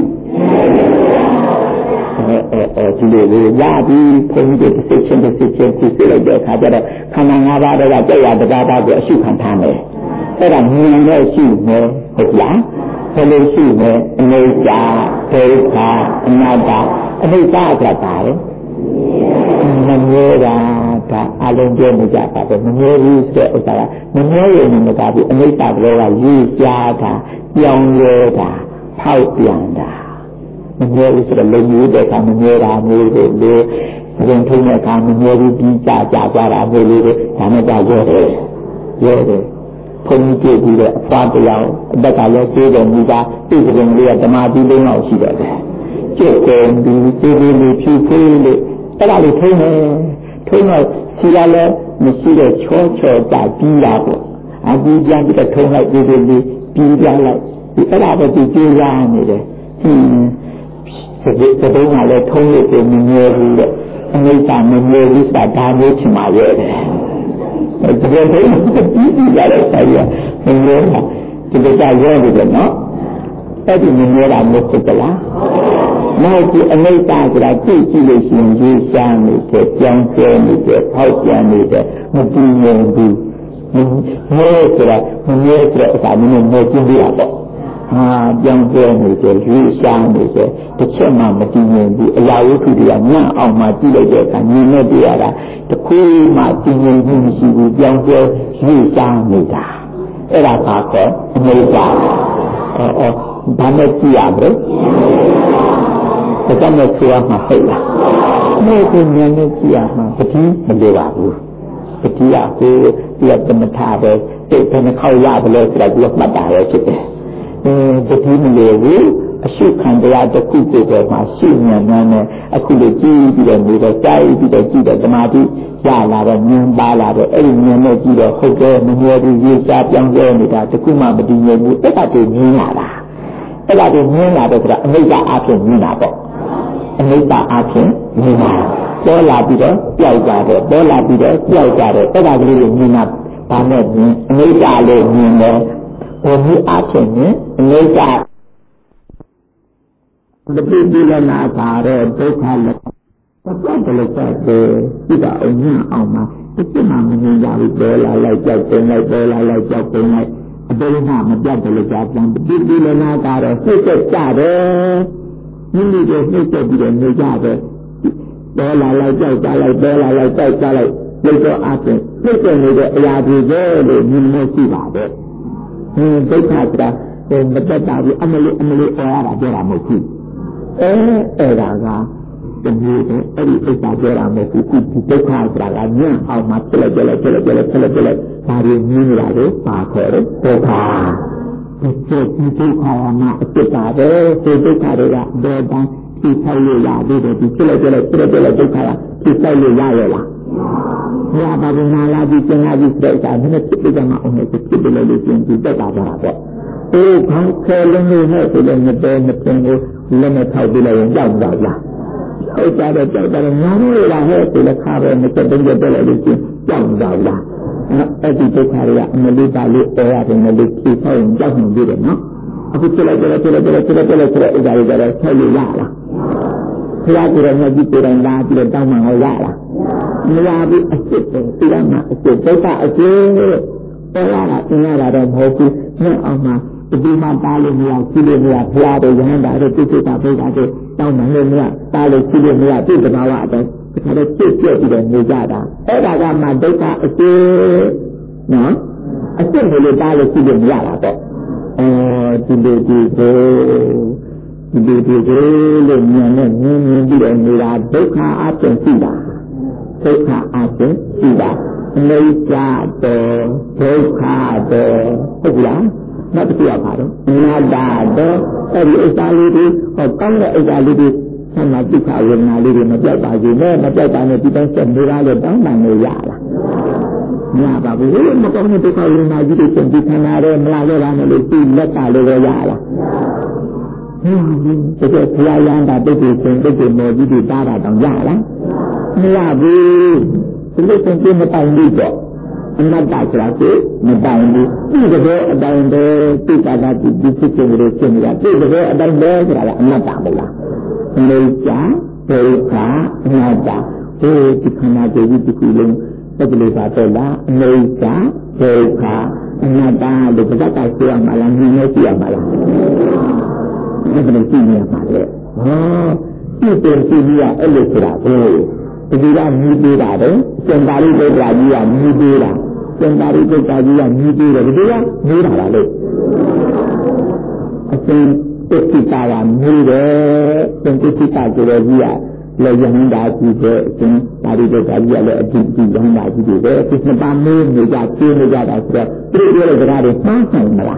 အဲဒီလိုလေရပြီးဘုန်းကြီးတစ်ချက်ချင်းတစ်ချက်ချင်းပြည့်လိုက်တဲ့အခါကျတော့ခန္ဓာ၅ပါးတွေကကြောက်ရတရားပါကိုအရှုခံထားမယ်အဲ့ဒါမြင်လို့ရှိမယ်ဟုတ်လားဘယ်လိုရှိမယ်အနိစ္စဒုက္ခအနတ္တအနိစ္စကပါတယ်မမြဲတာဒါအလုံးကျနေကြတာပဲမမြဲဘူးဆိုတဲ့ဥစ္စာကမမြဲရင်မကဘူးအနိစ္စကလေးကယူရှားတာပြောင်းလဲတာဖောက်ပြန်တာမမြဲဘူးဆိုတော့လုံယူတဲ့အခါမမြဲတာမျိုးတွေလေရင်ထုံးတဲ့အခါမမြဲဘူးပြီးကြကြကြတာမျိုးလေးတွေဒါနဲ့ကြရဲတယ်ရဲတယ်ဘုန်းကြီးကြည့်ပြီးတော့အဖွားတရားအတက်ကလည်းကျေးတော်မူတာသိကြတယ်လေးကဓမ္မတိလုံးအောင်ရှိတယ်ကျင့်တယ်ဒီကျေးလေးလေးဖြူဖြူလေးအဲ့ဒါလေးထုံးတယ်ထုံးတော့ခြေကလည်းမရှိတဲ့ချောချောကြပြီးတာပေါ့အပြီးပြန်ပြီးတော့ထုံးလိုက်ပြီးပြီးပြီးပြန်လိုက်ဒီအဲ့ဒါပဲဒီကျေးရနေတယ်ဟင်းဒီသဘောကလည်းထုံးလို့ပြမမြဲဘူးတဲ့အနိစ္စမမြဲဘူးဆိုတာဒါမျိုးချင်ပါရဲ့တဲ့ဒီလိုပဲပြီးပြီးကြတဲ့ဆိုင်ရမမြဲတာဒီလိုကြရဲတယ်နော်အဲ့ဒီမမြဲတာမျိုးဖြစ်သလားနောက်ဒီအနိစ္စဆိုတာကြည့်ကြည့်လို့ရှိရင်ရေးရှားနေတဲ့ကြောင်းကျဲနေတဲ့ဖောက်ပြန်နေတဲ့မတည်ငြိမ်ဘူးမမြဲဆိုတာမမြဲဆိုတဲ့အစားမျိုးမျိုးကျင်းပြရတော့ဟာကြောင်းကျဲနေတဲ့ရေးရှားနေတဲ့တစ်ချက်မှမတည်ငြိမ်ဘူးအရာဝတ္ထုတွေကညံ့အောင်မှကြည့်လိုက်တဲ့အခါမြင်နေရတာတခုမှတည်ငြိမ်မှုမရှိဘူးကြောင်းကျဲရေးရှားနေတာအဲ့ဒါကခေါ်အနိစ္စအော်အော်ဘာနဲ့ကြည့်ရမလဲဒါကမှဆိုရမှာဟုတ်လားမဲ့ကိုဉာဏ်နဲ့ကြည့်ရမှာပတိမလိုပါဘူးပတိကကိုဒီကသမထပဲတိတ်တဲ့ခေါက်ရတယ်လို့ဆိုတာကမှတ်တာပဲဖြစ်တယ်အင်းပတိမလိုဘူးအရှုခံတရားတစ်ခုကိုပဲမှာရှုဉာဏ်နဲ့အခုလိုကြည့်ပြီးတော့နေတော့ကြားပြီးတော့ကြည့်တော့ဓမ္မတိရလာတော့ဉာဏ်ပါလာတော့အဲ့ဒီဉာဏ်နဲ့ကြည့်တော့ဟုတ်တယ်မမြဲဘူးရေးစားပြောင်းလဲနေတာတစ်ခုမှမတည်ငြိမ်ဘူးအဲ့ဒါကိုမြင်လာတာအဲ့ဒါကိုမြင်လာတော့ဆိုတာအနိစ္စအဖြစ်မြင်တာပေါ့အနိစ္စအဖြစ်မြင်တာပေါ်လာပြီးတော့ပျောက်ကြတယ်ပေါ်လာပြီးတော့ပျောက်ကြတယ်အဲ့ဒါကလေးကိုမြင်တာဒါနဲ့မြင်အနိစ္စလေးမြင်တယ်ဘုံကြီးအဖြစ်မြင်အနိစ္စ the people in our both have but what the look at the Ida Oma, the Timamini Bola like that, like Bola like that, like a very ham, a blood look at them, the people in our future shadow. You need to make a bit of new gather. Bola like that, like Bola like that, like later after. Later, the Yadu there, you know, see about it. They have that, then the better Emily, Emily, or Adiramoki. Eh, Eraga, the new, every Adiramoki, they have that, I know how much Telegela, Telegela, Telegela, Pari, Nunado, Parker, Opa. The church, you take how I'm not a sitter, so they carry that, they're done, to tell you, yeah, they did, Telegela, Telegela, Telegela, to tell you, yeah, ya ba na la di chen la di sai ta ne chit de ma on ne chit de le le chen di tat ta ja ba o khang khe lung lu he so le ne de ne chen ko le ne thau bi le yin yaw da la ai ta de ta da nya ne la he so le kha be ne chit de de le le chen yaw da la ai di de kha ya ne li ba li o ya de ne li chi thau yin yaw hin bi de no aku chit le chit le chit le chit le chit le chit le chit le ai da de de thau li ya la ဘုရားကိုယ်တော်မြတ်ကြီးကိုယ်တိုင်လာပြီးတော့တောင်းပန်အောင်ရလားမရဘူးအစ်စ်ပဲဒီကမှာအစ်စ်ဒုက္ခအကျိုးပေါ်လာတာသင်ရတာတော့မဟုတ်ဘူးညအောင်မှာဒီမှာတားလို့မရကြည့်လို့မရဘုရားတို့ရဟန္တာတို့တိကျတာဘုရားတို့တောင်းပန်လို့မရတားလို့ကြည့်လို့မရဒီသဘာဝအတိုင်းဒါကြတဲ့ပြည့်ပြည့်ပြီးတော့နေကြတာအဲ့ဒါကမှဒုက္ခအကျိုးနော်အစ်စ်လို့တားလို့ကြည့်လို့မရတာပေါ့အဲဒီလိုဒီကိုဒီဒီကိုလို့ဉာဏ်နဲ့မြင်မြင်ပြီးတော့နေတာဒုက္ခအကျဉ်းရှိတာဒုက္ခအကျဉ်းရှိတာအိဋ္ဌတောဒုက္ခတောဟုတ်လားနောက်တစ်ခုရပါတော့အနာတ္တတောအဲ့ဒီအိဋ္ဌလေးတွေဟောကောင်းတဲ့အိဋ္ဌလေးတွေဆန္ဒဒုက္ခဝေဒနာလေးတွေမပြောက်ပါဘူးနဲ့မပြောက်ပါနဲ့ဒီတိုင်းဆက်နေတာလို့တောင်းပန်လို့ရလားမရပါဘူးမကောင်းတဲ့ဒုက္ခဝေဒနာကြီးတွေသင်ပြီးခန္ဓာရဲမလာတော့တာနဲ့လို့ဒီလက်ကလေးပဲရလားဟင်းဒီကဘုရားရန်တာတိတ်တိတ်ချင်းတိတ်တိတ်မော်ကြီးတွေတားတာတောင်ရလားမရဘူးဒီလိုသင်ပြမတိုင်ဘူးတော့အနတ္တဆိုတာကမတိုင်ဘူးဒီတကယ်အတိုင်းပဲတိတာတာဒီဖြစ်ခြင်းတွေရှင်းနေတာဒီတကယ်အတိုင်းပဲဆိုတာကအနတ္တမလားအိဋ္ဌဒုက္ခအနတ္တဒီဒီခန္ဓာတွေဒီခုလုံးသက္ကလေးပါတော့လားအိဋ္ဌဒုက္ခအနတ္တလို့ဘာသာပြောရမှာလားမြင်နေကြည့်ရမှာလားဒီလိုကြည့်နေပါလေဟောဒီเป็นကြည့်ရအဲ့လိုဆိုတာကိုဒီကမြည်ပေးတာတော့စင်တာရိပုတ္တရာကြီးကမြည်ပေးတာစင်တာရိပုတ္တရာကြီးကမြည်ပေးတယ်ဒီကမြည်တာလားလို့အရှင်တိတိတာကမြည်တယ်စင်တိတိတာကိုလည်းကြီးကလည်းယဟန်တာကြီးပဲအရှင်တာရိပုတ္တရာကြီးကလည်းအတိအကျယဟန်တာကြီးတွေပဲဒီနှစ်ပါးမေးနေကြကျင်းနေကြတာဆိုတော့သူတို့ပြောတဲ့စကားတွေမှားဆိုင်မလား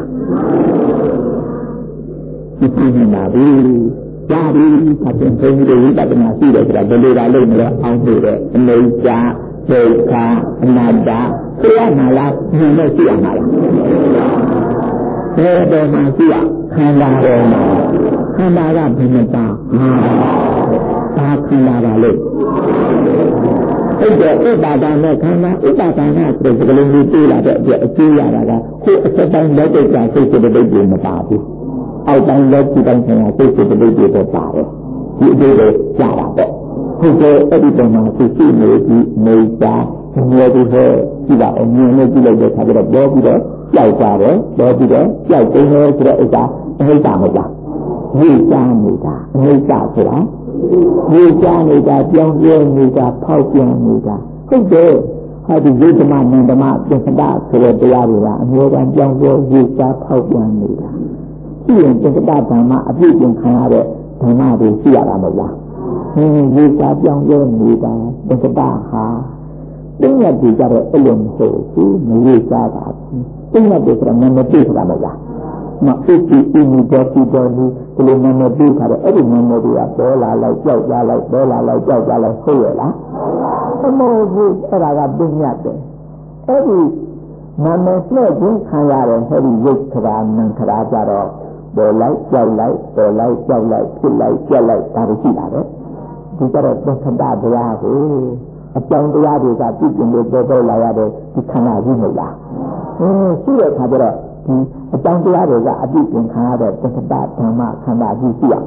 ဒီပြနေတာဘူးကြာပြီအပြင်ဘုန်းကြီးတွေဝိပဿနာရှိတယ်ဆိုတာဘယ်လိုလာလို့မလဲအောင်လို့တဲ့အနိစ္စဒုက္ခအနတ္တသိရမှာလားဉာဏ်နဲ့သိရမှာလားဘယ်တော့မှသိရခန္ဓာတော်မှာခန္ဓာကဘယ်နှပါဟာဘာခန္ဓာပါလို့အဲ့တော့ဥပါဒာနဲ့ခန္ဓာဥပါဒာနဲ့ဆိုတဲ့ကလေးမျိုးတွေ့လာတဲ့အပြည့်အကျိုးရတာကကိုယ်အစပိုင်းလက်တွေ့ကြစိတ်စိတ်တိတ်တွေမပါဘူးအောက်တိုင်းလက်ကြည့်တိုင်းဆိုင်ရာစိတ်စိတ်တိတ်တွေပေါ်ပါတယ်ဒီအကျိုးကိုကြားတာပေါ့ဟုတ်ကဲ့အဲ့ဒီပုံမှာသိရှိနေပြီးနေတာငြိုပြီးဟဲ့ကြည့်ပါအမြင်နဲ့ကြည့်လိုက်တဲ့အခါကျတော့ပေါ်ပြီးတော့ကြောက်ကြတယ်ပေါ်ပြီးတော့ကြောက်တယ်ဆိုတော့ဥစ္စာအဟိတမဟုတ်လားဝိချာနေတာအဟိတဆိုတာဝိချာနေတာပြောင်းပြောင်းနေတာဖောက်ပြန်နေတာဟုတ်တယ်ဟာဒီဝိသမနန္ဒမပစ္စဒဆိုတဲ့တရားတွေကအမျိုးသားပြောင်းပြောင်းဝိချာဖောက်ပြန်နေတာရှိရင်ပစ္စဒဓမ္မအပြည့်ကျင်ခံရတဲ့ဓမ္မတွေရှိရတာမဟုတ်လားဟင်းဝိချာပြောင်းပြောင်းနေတာပစ္စဒဟာတင်းရကြတော့အဲ့လိုမဟုတ်ဘူးမဝိချာတာတင်းရတယ်ဆိုတော့မမသိတာမဟုတ်လားမအစ်တီအင်းဒီတော့ဒီတော့ဒီလိုနာမည်ပြီးခါတော့အဲ့ဒီနာမည်တွေကပေါ်လာလိုက်ကြောက်ကြလိုက်ပေါ်လာလိုက်ကြောက်ကြလိုက်ဟုတ်ရဲ့လားမဟုတ်ဘူးအဲ့ဒါကပညာတယ်အဲ့ဒီနာမည်နဲ့ခြင်းခံရတဲ့အဲ့ဒီရုပ်ခရာနံခရာကြတော့ပေါ်လိုက်ကြောက်လိုက်ပေါ်လိုက်ကြောက်လိုက်ဖြစ်လိုက်ကြက်လိုက်ဒါတွေရှိတာပဲဒီကြတော့သက္ကတတရားကိုအကြောင်းတရားတွေကပြည့်စုံလို့ပေါ်ပေါ်လာရတဲ့ဒီခန္ဓာကြီးမဟုတ်လားအင်းရှိတဲ့ခါကျတော့ဒီအကြောင်းတရားတွေကအပြည့်တင်ခံရတဲ့သက္ကတဓမ္မခန္ဓာကြီးရှိရမှာ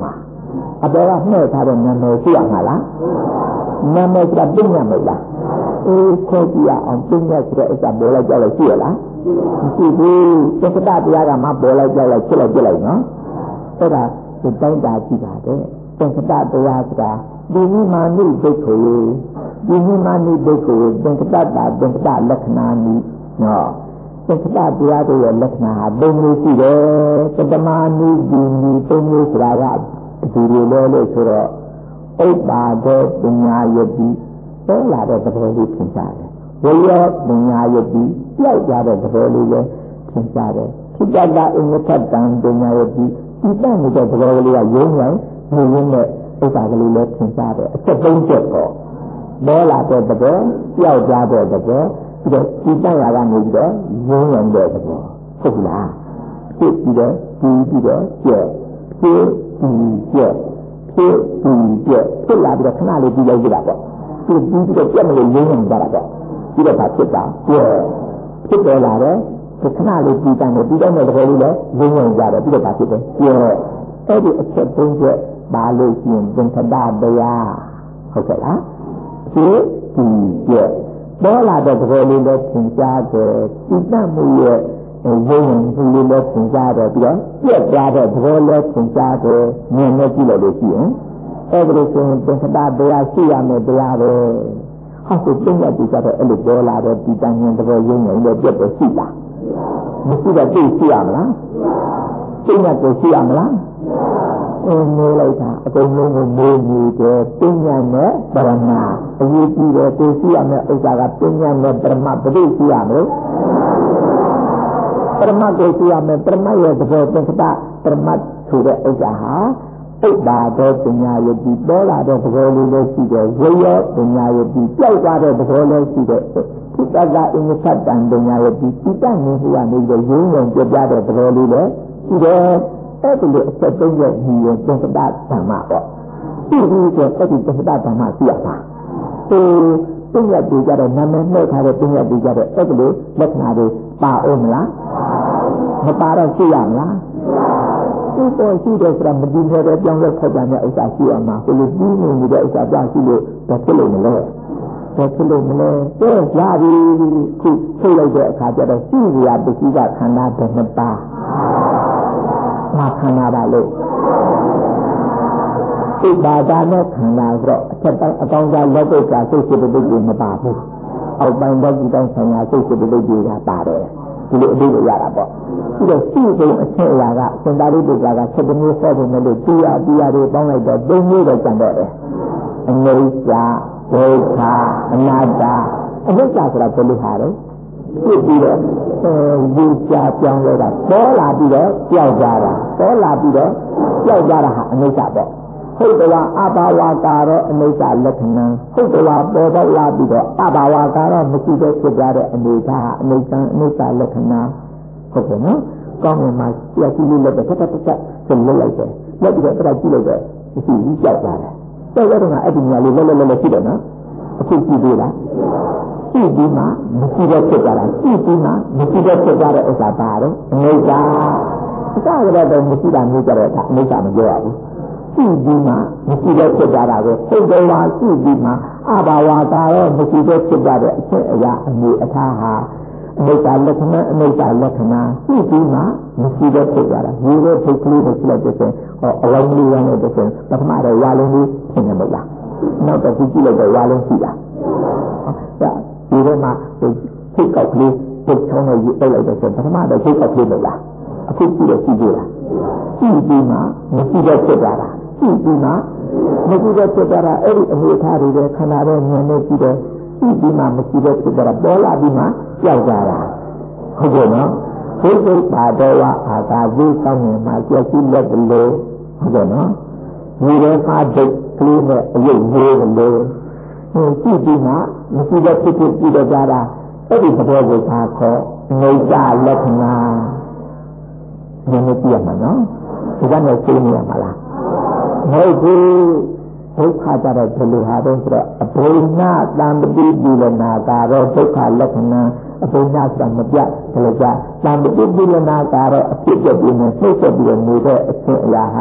အပေါ်ကနှဲ့ထားတဲ့နာမည်ရှိရမှာလားနာမည်ကပြင်းရမလားအေးခေါ်ကြည့်ရအောင်ပြင်းရဆိုတဲ့အစားပေါ်လိုက်ကြောက်လိုက်ရှိရလားမရှိဘူးသက္ကတတရားကမှပေါ်လိုက်ကြောက်လိုက်ဖြစ်လိုက်ပြလိုက်နော်အဲ့ဒါဒီတိုင်းတာကြည့်ပါတယ်သက္ကတတရားဆိုတာဒီနိမာနိဒိဋ္ဌိဒီနိမာနိဒိဋ္ဌိသက္ကတတာသက္ကတလက္ခဏာနိနော်သက္ကတတရားတွေရဲ့လက္ခဏာဟာသုံးမျိုးရှိတယ်ပထမနိဒီနိသုံးမျိုးဆိုတာကဒီလိုလဲလို့ဆိုတော့ဥပ္ပါဒေပညာယတိပေါ်လာတဲ့သဘောလေးသင်ကြားတယ်ဝိယောပညာယတိကြောက်ကြတဲ့သဘောလေးလည်းသင်ကြားတယ်ခိတ္တကအင်္ဂထတံပညာယတိဒီတတ်နေတဲ့သဘောလေးကရုံးရိုင်းနေရင်းနဲ့ဥပ္ပါကလေးလည်းသင်ကြားတယ်အချက်သုံးချက်ပေါ့ပေါ်လာတဲ့သဘောကြောက်ကြတဲ့သဘောပြီးတော့ဒီတတ်ရကနေပြီးတော့ရုံးရိုင်းတဲ့သဘောဟုတ်လားဖြစ်ပြီးတော့ဒီပြီးတော့ကျက်ဖြစ်ပြီးကျက်ဖြစ်ပြီးကျက်ဖြစ်လာပြီးတော့ခဏလေးပြီးလိုက်ကြတာပေါ့ဒီပြီးပြီးတော့ကျက်မလို့ရုံးရိုင်းကြတာပေါ့ပြီးတော့ဘာဖြစ်တာကျက်ဖြစ်တယ်လာတယ်ဒီခဏလေးပြီးတိုင်းပြီးတော့တဲ့သဘောလေးလည်းရုံးရိုင်းကြတယ်ပြီးတော့ဘာဖြစ်တယ်ကျက်အဲ့ဒီအချက်သုံးချက်ပါလို့ရှိရင်သင်္ခတတရားဟုတ်ကဲ့လားဖြစ်ပြီးကျက်ပေါ်လာတဲ့သဘောလေးလည်းသင်ကြားတယ်ဒီတတ်မှုရဲ့ရုံးရုံဒီလိုလဲသင်ကြားတယ်ပြီးတော့ပြက်သွားတဲ့သဘောလဲသင်ကြားတယ်မြင်နေကြည့်လို့လို့ရှိရင်အဲ့ဒါဆိုရင်သင်္ခတတရားရှိရမယ်တရားပဲဟောဆိုပြည့်ရပြီးကြတော့အဲ့လိုပေါ်လာတဲ့ဒီတန်ဉာဏ်သဘောရုံးရုံလည်းပြက်တယ်ရှိလားမရှိတော့သိရှိရမလားသိရတော့ရှိရမလားအင်းမေးလိုက်တာအကုန်လုံးကိုမေးနေတယ်ပညာနဲ့ပရမအရေးကြီးတယ်သိရှိရမယ်ဥစ္စာကပညာနဲ့ပရမဘယ်လိုရှိရမလဲပရမတ်ကိုသိရမယ်ပရမတ်ရဲ့သဘောသင်္ခတပရမတ်ဆိုတဲ့ဥစ္စာဟာဥပ္ပါဒေပညာယတိပေါ်လာတဲ့သဘောလေးလည်းရှိတယ်ဝိယောပညာယတိကြောက်သွားတဲ့သဘောလည်းရှိတယ်ခိတ္တကအင်္ဂသတ္တံပညာယတိစိတ္တနေဟိယနေပြီးရုံးရုံပြပြတဲ့သဘောလေးလည်းရှိတယ်အဲ့ဒီလိုအချက်သုံးချက်ညီရင်သင်္ခတဓမ္မပေါ့ဒီဒီကအဲ့ဒီသင်္ခတဓမ္မသိရပါသူပညာတည်ကြတဲ့နာမည်နှို့ထားတဲ့ပညာတည်ကြတဲ့အဲ့ဒီလိုလက္ခဏာတွေပါအောင်မလားမပါတော့ရှိရမလားဒီပေါ်ရှိတဲ့ဆိုတာမဒီတဲ့ပြောင်းလဲထွက်ကြတဲ့ဥစ္စာရှိရမှာဘယ်လိုပြီးနေနေတဲ့ဥစ္စာပြရှိလို့ဘာဖြစ်လို့မလဲဘာဖြစ်လို့မလဲတဲ့ရပြီခုထုတ်လိုက်တဲ့အခါကျတော့ရှိရပစ္စည်းကခန္ဓာဘယ်နှပါမခန္ဓာပါလို့ဒီဘာသာနဲ့ခန္ဓာဆိုတော့အချက်တိုင်းအကောင်းစားလက်ပုတ်ကစိတ်စိတ်ပုတ်ကိုမပါဘူးအောက်ပိုင်းတော့ဒီတိုင်းဆိုင်ရာစိတ်စိတ်ပုတ်တွေကပါတယ်ဒီလိုအဓိပ္ပာယ်ရတာပေါ့ပြီးတော့ရှိဆုံးအချက်အရာကစင်တာရိပုတ္တရာကချက်တစ်မျိုးဆက်ပုံနဲ့လို့တရားတရားတွေပေါင်းလိုက်တော့သုံးမျိုးတော့ကျန်တော့တယ်အနိစ္စဒုက္ခအနတ္တအနိစ္စဆိုတာဘယ်လိုဟာလဲဖြစ်ပြီးတော့အဲဒီကြာပြောင်းလဲတာပေါ်လာပြီးတော့ကြောက်ကြတာပေါ်လာပြီးတော့ကြောက်ကြတာဟာအနိစ္စပေါ့ဟုတ်တယ်လားအဘာဝကာရောအနိစ္စလက္ခဏာဟုတ်တယ်လားပေါ်ပေါက်လာပြီးတော့အဘာဝကာရောမရှိတဲ့ဖြစ်ကြတဲ့အနေထားအနိစ္စအနိစ္စလက္ခဏာဟုတ်တယ်နော်ကောင်းကင်မှာကြည့်ကြည့်လို့တက်တက်တက်တက်ဆက်လုပ်လိုက်တယ်လက်ပြီးတော့အဲ့ဒါကြည့်လိုက်တော့ဒီကြီးကြောက်လာတယ်ကြောက်ရတော့အဲ့ဒီညာလေးလဲလဲလဲရှိတယ်နော်အခုကြည့်သေးလားကြည့်ပြီးမှမရှိတဲ့ဖြစ်ကြတာကြည့်ပြီးမှမရှိတဲ့ဖြစ်ကြတဲ့ဥစ္စာပါတော့အနိစ္စအစကတော့မရှိတာမျိုးကြတော့အနိစ္စမပြောရဘူးရှိပြီးမှမရှိတဲ့ဖြစ်ကြတာကိုသိတယ်လားရှိပြီးမှအဘာဝကာရောမရှိတဲ့ဖြစ်ကြတဲ့အချက်အရာအနေအထားဟာအနိစ္စလက္ခဏာအနိစ္စလက္ခဏာရှိပြီးမှမရှိတဲ့ဖြစ်ကြတာဒီလိုထုတ်ကလေးကိုကြည့်လိုက်တဲ့ဆိုဟောအလုံးလေးရတဲ့ဆိုပထမတော့ဝါလုံးလေးဖြစ်နေမလားနောက်တော့ကြည့်လိုက်တော့ဝါလုံးရှိတာဒါဒီထဲမှာစိတ်ကောက်ကလေးစိတ်ချောင်းနဲ့ရေးလိုက်တဲ့ဆိုပထမတော့စိတ်ကောက်ကလေးမလားအခုကြည့်ရကြည့်ကြလားရှိပြီးမှမရှိတဲ့ဖြစ်ကြတာရှိပြီးမှမရှိတဲ့ဖြစ်ကြတာအဲ့ဒီအနေအထားတွေပဲခန္ဓာရဲ့ဉာဏ်နဲ့ကြည့်တယ်ရှိပြီးမှမရှိတဲ့ဖြစ်ကြတာပေါ်လာပြီးမှကြောက်ကြတာဟုတ်ကဲ့နော်ဘုရားပါတော်ဝအာသာဝိကောင်းနေမှာကြောက်ကြည့်လက်လို့ဟုတ်ကဲ့နော်ဒီလိုပါဒိတ်ကလေးနဲ့အယုတ်လေးလို့ဟိုကြည့်ပြီးမှမရှိတဲ့ဖြစ်ဖြစ်ကြည့်ကြတာအဲ့ဒီသဘောကိုသာခေါ်နေကြလက္ခဏာနည်းနည်းပြရမှာနော်ဒီကနေ့သိနေရမှာလားမဟုတ်ဘူးဒုက္ခကြတဲ့ဘယ်လိုဟာတုံးဆိုတော့အဘိညာတံပတိပိလနာကတော့ဒုက္ခလက္ခဏာအဘိညာဆိုတာမပြတ်ဘယ်လိုကြတံပတိပိလနာကတော့အဖြစ်အပျက်တွေနဲ့နှိမ့်ဆက်ပြီးနေတဲ့အခြင်းအရာဟာ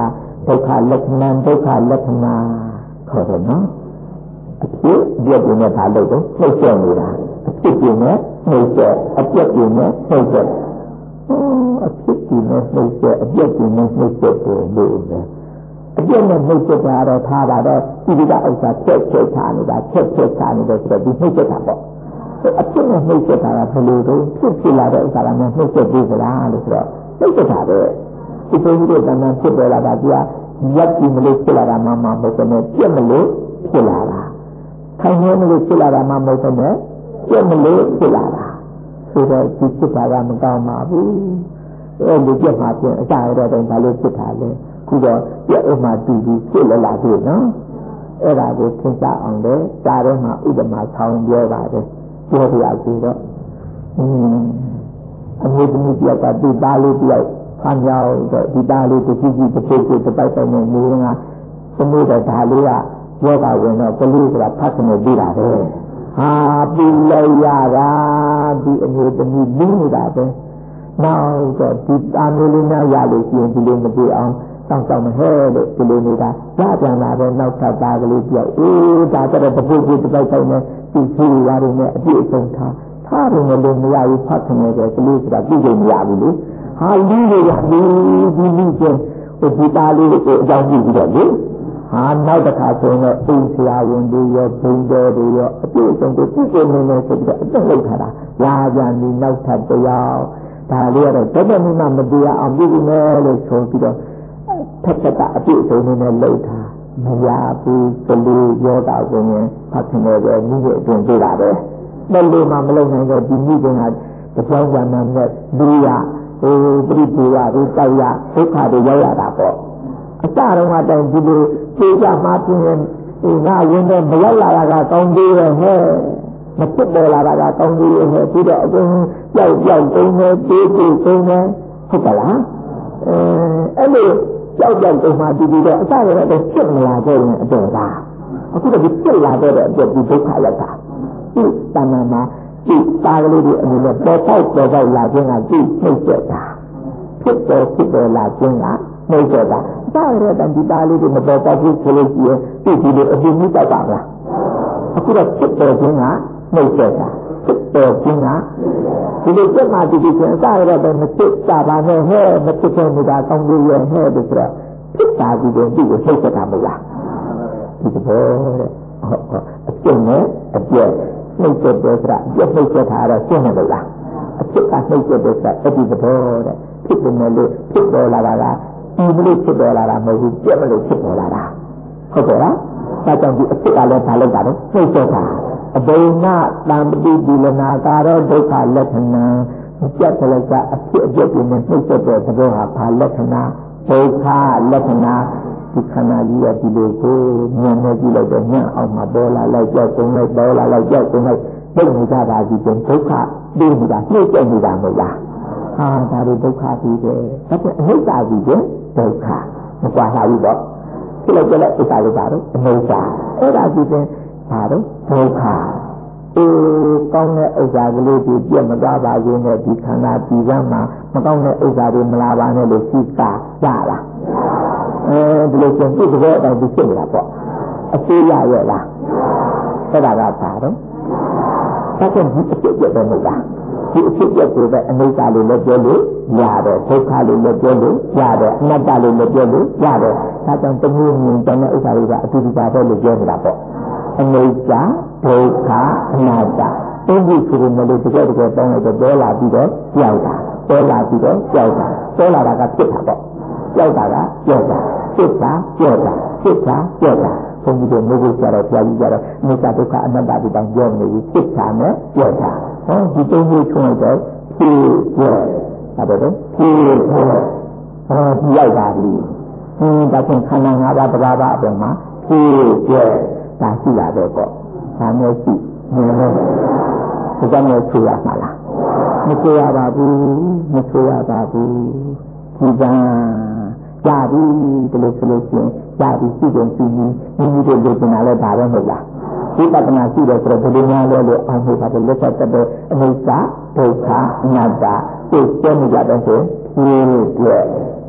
ဒုက္ခလက္ခဏာဒုက္ခလက္ခဏာခေါ်တယ်နော်အဖြစ်ပြည့်ပြည့်နဲ့ဒါလို့တော့နှိမ့်ဆက်နေတာအဖြစ်ပြည့်နဲ့နှိမ့်ဆက်အပြည့်ပြည့်နဲ့နှိမ့်ဆက်အဖြစ်ပြည့်နဲ့နှိမ့်ဆက်အပြည့်ပြည့်နဲ့နှိမ့်ဆက်တယ်လို့ပဲအပြည့်နဲ့နှိမ့်ဆက်တာတော့ထားတာတော့ဒီကဥစ္စာချက်ချက်ချနေတာချက်ချက်ချနေတယ်ဆိုတော့ဒီနှိမ့်ဆက်တာပေါ့အဖြစ်နဲ့နှိမ့်ဆက်တာကဘယ်လိုတော့ဖြစ်ဖြစ်လာတဲ့ဥစ္စာကမှနှိမ့်ဆက်ပြီးသလားလို့ဆိုတော့နှိမ့်ဆက်တာပဲဒီလိုမျိုးတဏ္ဍာဖြစ်ပေါ်လာတာကြီးရက်ကြည့်မလို့ဖြစ်လာတာမှမဟုတ်ဘူးနဲ့ပြက်မလို့ဖြစ်လာတာခိုင်နေမလို့ဖြစ်လာတာမှမဟုတ်ဘူးနဲ့ပြက်မလို့ဖြစ်လာတာဆိုတော့ဒီဖြစ်တာကမကောင်းပါဘူးအဲလိုပြက်မှာပြင်အစားရတော့ဘာလို့ဖြစ်တာလဲခုတော့ပြက်ဥမာတူပြီးဖြစ်လာလာပြီနော်အဲ့ဒါကိုသင်ကြားအောင်လေကြားထဲမှာဥပမာဆောင်းပြောပါတယ်ပြောပြရစီတော့အင်းအမျိုးသမီးပြက်ကသူ့သားလေးပြောက်ခံရတော့ဒီသားလေးတစ်ကြီးကြီးတစ်ပုတ်ပုတ်တစ်ပိုက်ပိုက်နဲ့နေကသမီးတော့ဒါလေးကယောဂဝင်တော့ကလေးကဖတ်နေပြီးတာပဲဟာပြီးလိုက်ရတာဒီအမျိုးသမီးပြီးနေတာပဲနောက်တော့ဒီသားမျိုးလေးများရလို့ရှိရင်ဒီလိုမပြေအောင်စောင့်ဆောင်မဟဲ့လို့ဒီလိုနေတာရပြန်လာတော့နောက်ထပ်သားကလေးပြောက်အေးဒါတော့တစ်ပုတ်ပုတ်တစ်ပိုက်ပိုက်နဲ့သူ့ဖြေရရတယ်နဲ့အပြည့်အစုံထားထားတယ်လို့မရဘူးဖတ်နေတယ်ကလေးဆိုတာပြီးလို့မရဘူးလေဟာလူတွေရဒီဒီလူချင်းဟိုဒီသားလေးကိုအကြောင်းကြည့်ပြီးတော့လေဟာနောက်တစ်ခါဆိုရင်အိမ်ဆရာဝန်တွေရောဘုံတော်တွေရောအပြည့်အစုံကိုပြည့်စုံနေနေဆိုပြီးတော့အသက်လောက်ထားတာလာပြန်ဒီနောက်ထပ်တရားဒါလေးကတော့တော်တော်များများမတရားအောင်ပြုမယ်လို့ဆိုပြီးတော့ထက်ထက်ကအပြည့်အစုံနေနဲ့လောက်ထားမရဘူးကလေးယောဂဝင်ရင်ဖတ်နေတယ်မိရဲ့အတွင်းပြတာပဲဘယ်လိုမှမလုပ်နိုင်တော့ဒီမိကတကြောင်းကံနဲ့ဒုရဟိုပရိပူရဟိုတောက်ရဒုက္ခတွေရောက်ရတာပေါ့အစတော့ကတော့ဒီလိုပြေကြမှာပြင်းရင်ဒီငါဝင်တော့မရောက်လာတာကကောင်းသေးရဲ့ဟဲ့မဖြစ်ပေါ်လာတာကကောင်းသေးရဲ့ဟဲ့ပြီးတော့အကုန်ကြောက်ကြောက်တုံးနေပြေးပြေးတုံးနေဟုတ်ကလားအဲအဲ့လိုကြောက်ကြောက်တုံးမှဒီဒီတော့အစကတော့ဖြစ်မလာခဲ့ရင်အတော်လားအခုတော့ဒီဖြစ်လာတဲ့အတွက်ဒီဒုက္ခရောက်တာဒီတဏ္ဍာမှာဒီသားကလေးတွေအနေနဲ့ပေါ်ပေါက်ပေါ်ပေါက်လာခြင်းကဒီနှိမ့်ဆက်တာဖြစ်ပေါ်ဖြစ်ပေါ်လာခြင်းကနှိမ့်ဆက်တာဒါရတဲ့ဒီသားလေးတွေမပေါ်ပေါက်ဘူးဆိုလို့ရှိရင်ဒီဒီလိုအပြင်းကြီးတောက်ပါလားအခုတော့ဖြစ်ပေါ်ခြင်းကနှိမ့်ဆက်တာဖြစ်ပေါ်ခြင်းကဒီလိုပြတ်မှဒီဒီကျန်အစားရတဲ့မဖြစ်တာပါနဲ့ဟဲ့မဖြစ်တဲ့နေတာကောင်းလို့ရဟဲ့လို့ဆိုတော့ဖြစ်တာဒီလိုဒီကိုနှိမ့်ဆက်တာမဟုတ်လားဒီတော့အကျင့်နဲ့အပြည့်နှိမ့်ဆက်တဲ့ဆိုတာပြည့်နှိမ့်ဆက်တာတော့ရှင်းနေလို့လားအဖြစ်ကနှိမ့်ဆက်တဲ့ဆိုတာအဲ့ဒီသဘောတဲ့ဖြစ်တယ်လို့ဖြစ်ပေါ်လာတာကဒီမလို့ဖြစ်ပေါ်လာတာမဟုတ်ဘူးပြည့်မလို့ဖြစ်ပေါ်လာတာဟုတ်ကဲ့လားဒါကြောင့်ဒီအဖြစ်ကလည်းဘာလို့တာလဲနှိမ့်ဆက်တာအဘိနတံပတိဒီလနာကာရောဒုက္ခလက္ခဏာပြတ်တယ်ကအဖြစ်အပျက်တွေနဲ့နှိမ့်ဆက်တဲ့သဘောဟာဘာလက္ခဏာဒုက္ခလက္ခဏာဒီခန္ဓာကြီးရဲ့ဒီလိုကိုဉာဏ်နဲ့ကြည့်လိုက်တော့ဉာဏ်အောင်မှာပေါ်လာလိုက်ကြောက်ကုန်လိုက်ပေါ်လာလိုက်ကြောက်ကုန်လိုက်သိနေကြတာဒီကျင်ဒုက္ခပြီးနေတာနှိမ့်ဆက်နေတာမဟုတ်လားဟာဒါတွေဒုက္ခပြီးတယ်ဒါပေမဲ့အနိစ္စကြီးကျင်ဒုက္ခမကွာလာဘူးပေါ့ဖြစ်လိုက်ကြလိုက်ဣစ္ဆာလို့ပါတော့အနိစ္စအဲ့ဒါကြီးကျင်ဘာတော့ဒုက္ခအေးကောင်းတဲ့ဥစ္စာကလေးတွေပြတ်မသွားပါဘူးနဲ့ဒီခန္ဓာပြည်ကမှာမကောင်းတဲ့ဥစ္စာတွေမလာပါနဲ့လို့ရှိတာရလားအဲဒီလိုကျင်ပြည့်တဲ့အဲ့ဒီဖြစ်နေတာပေါ့အသေးရရဲ့လားအဲ့ဒါကဘာတော့ဒါကဒီအဖြစ်ပြတဲ့မဟုတ်လားဒီအဖြစ်ပြကိုပဲအနိစ္စလို့လည်းပြောလို့ရတယ်ဒုက္ခလို့လည်းပြောလို့ရတယ်အနတ္တလို့လည်းပြောလို့ရတယ်ဒါကြောင့်တမျိုးမျိုးတဲ့ဥစ္စာတွေကအတူတူပါပဲလို့ပြောနေတာပေါ့အနိစ္စဒုက္ခအနတ္တအင်းဒီဆိုရင်လည်းတကယ်တကယ်တောင်းလိုက်တော့ပေါ်လာပြီးတော့ကြောက်တာပေါ်လာပြီးတော့ကြောက်တာပေါ်လာတာကဖြစ်တာပေါ့ကြောက်တာကကြောက်တာဖြစ်တာကြောက်တာဖြစ်တာကြောက်တာဘုန်းကြီးတို့မျိုးကိုကြတော့ကြာကြီးကြတော့အနိစ္စဒုက္ခအနတ္တဒီတောင်ပြောနေပြီဖြစ်တာနဲ့ကြောက်တာဟောဒီသုံးမျိုးချုံလိုက်တော့ဖြစ်ကြောက်ဒါပဲတော့ဖြစ်ကြောက်ဟောဒီရောက်တာပြီဟင်းဒါပြန်ခန္ဓာ၅ပါးတစ်ပါးပါအပြင်မှာဖြစ်ကြောက်ဒါရှိလာတော့ပေါ့ဒါမျိုးရှိနေလို့ဒီကနေ့ချူရမှာလားမချူရပါဘူးမချူရပါဘူးဒီကကြာပြီဒီလိုဆိုလို့ရှိရင်ကြာပြီရှိတယ်ရှိပြီမိမိတို့လိုချင်တာလည်းဒါပဲမဟုတ်လားဒီပဒနာရှိတယ်ဆိုတော့ဘယ်လိုများလဲလို့အောင်လို့ပါတယ်လက်ဆက်တဲ့အနိစ္စဒုက္ခအနတ္တသိကျနေကြတဲ့ဆိုဖြေးပြဲ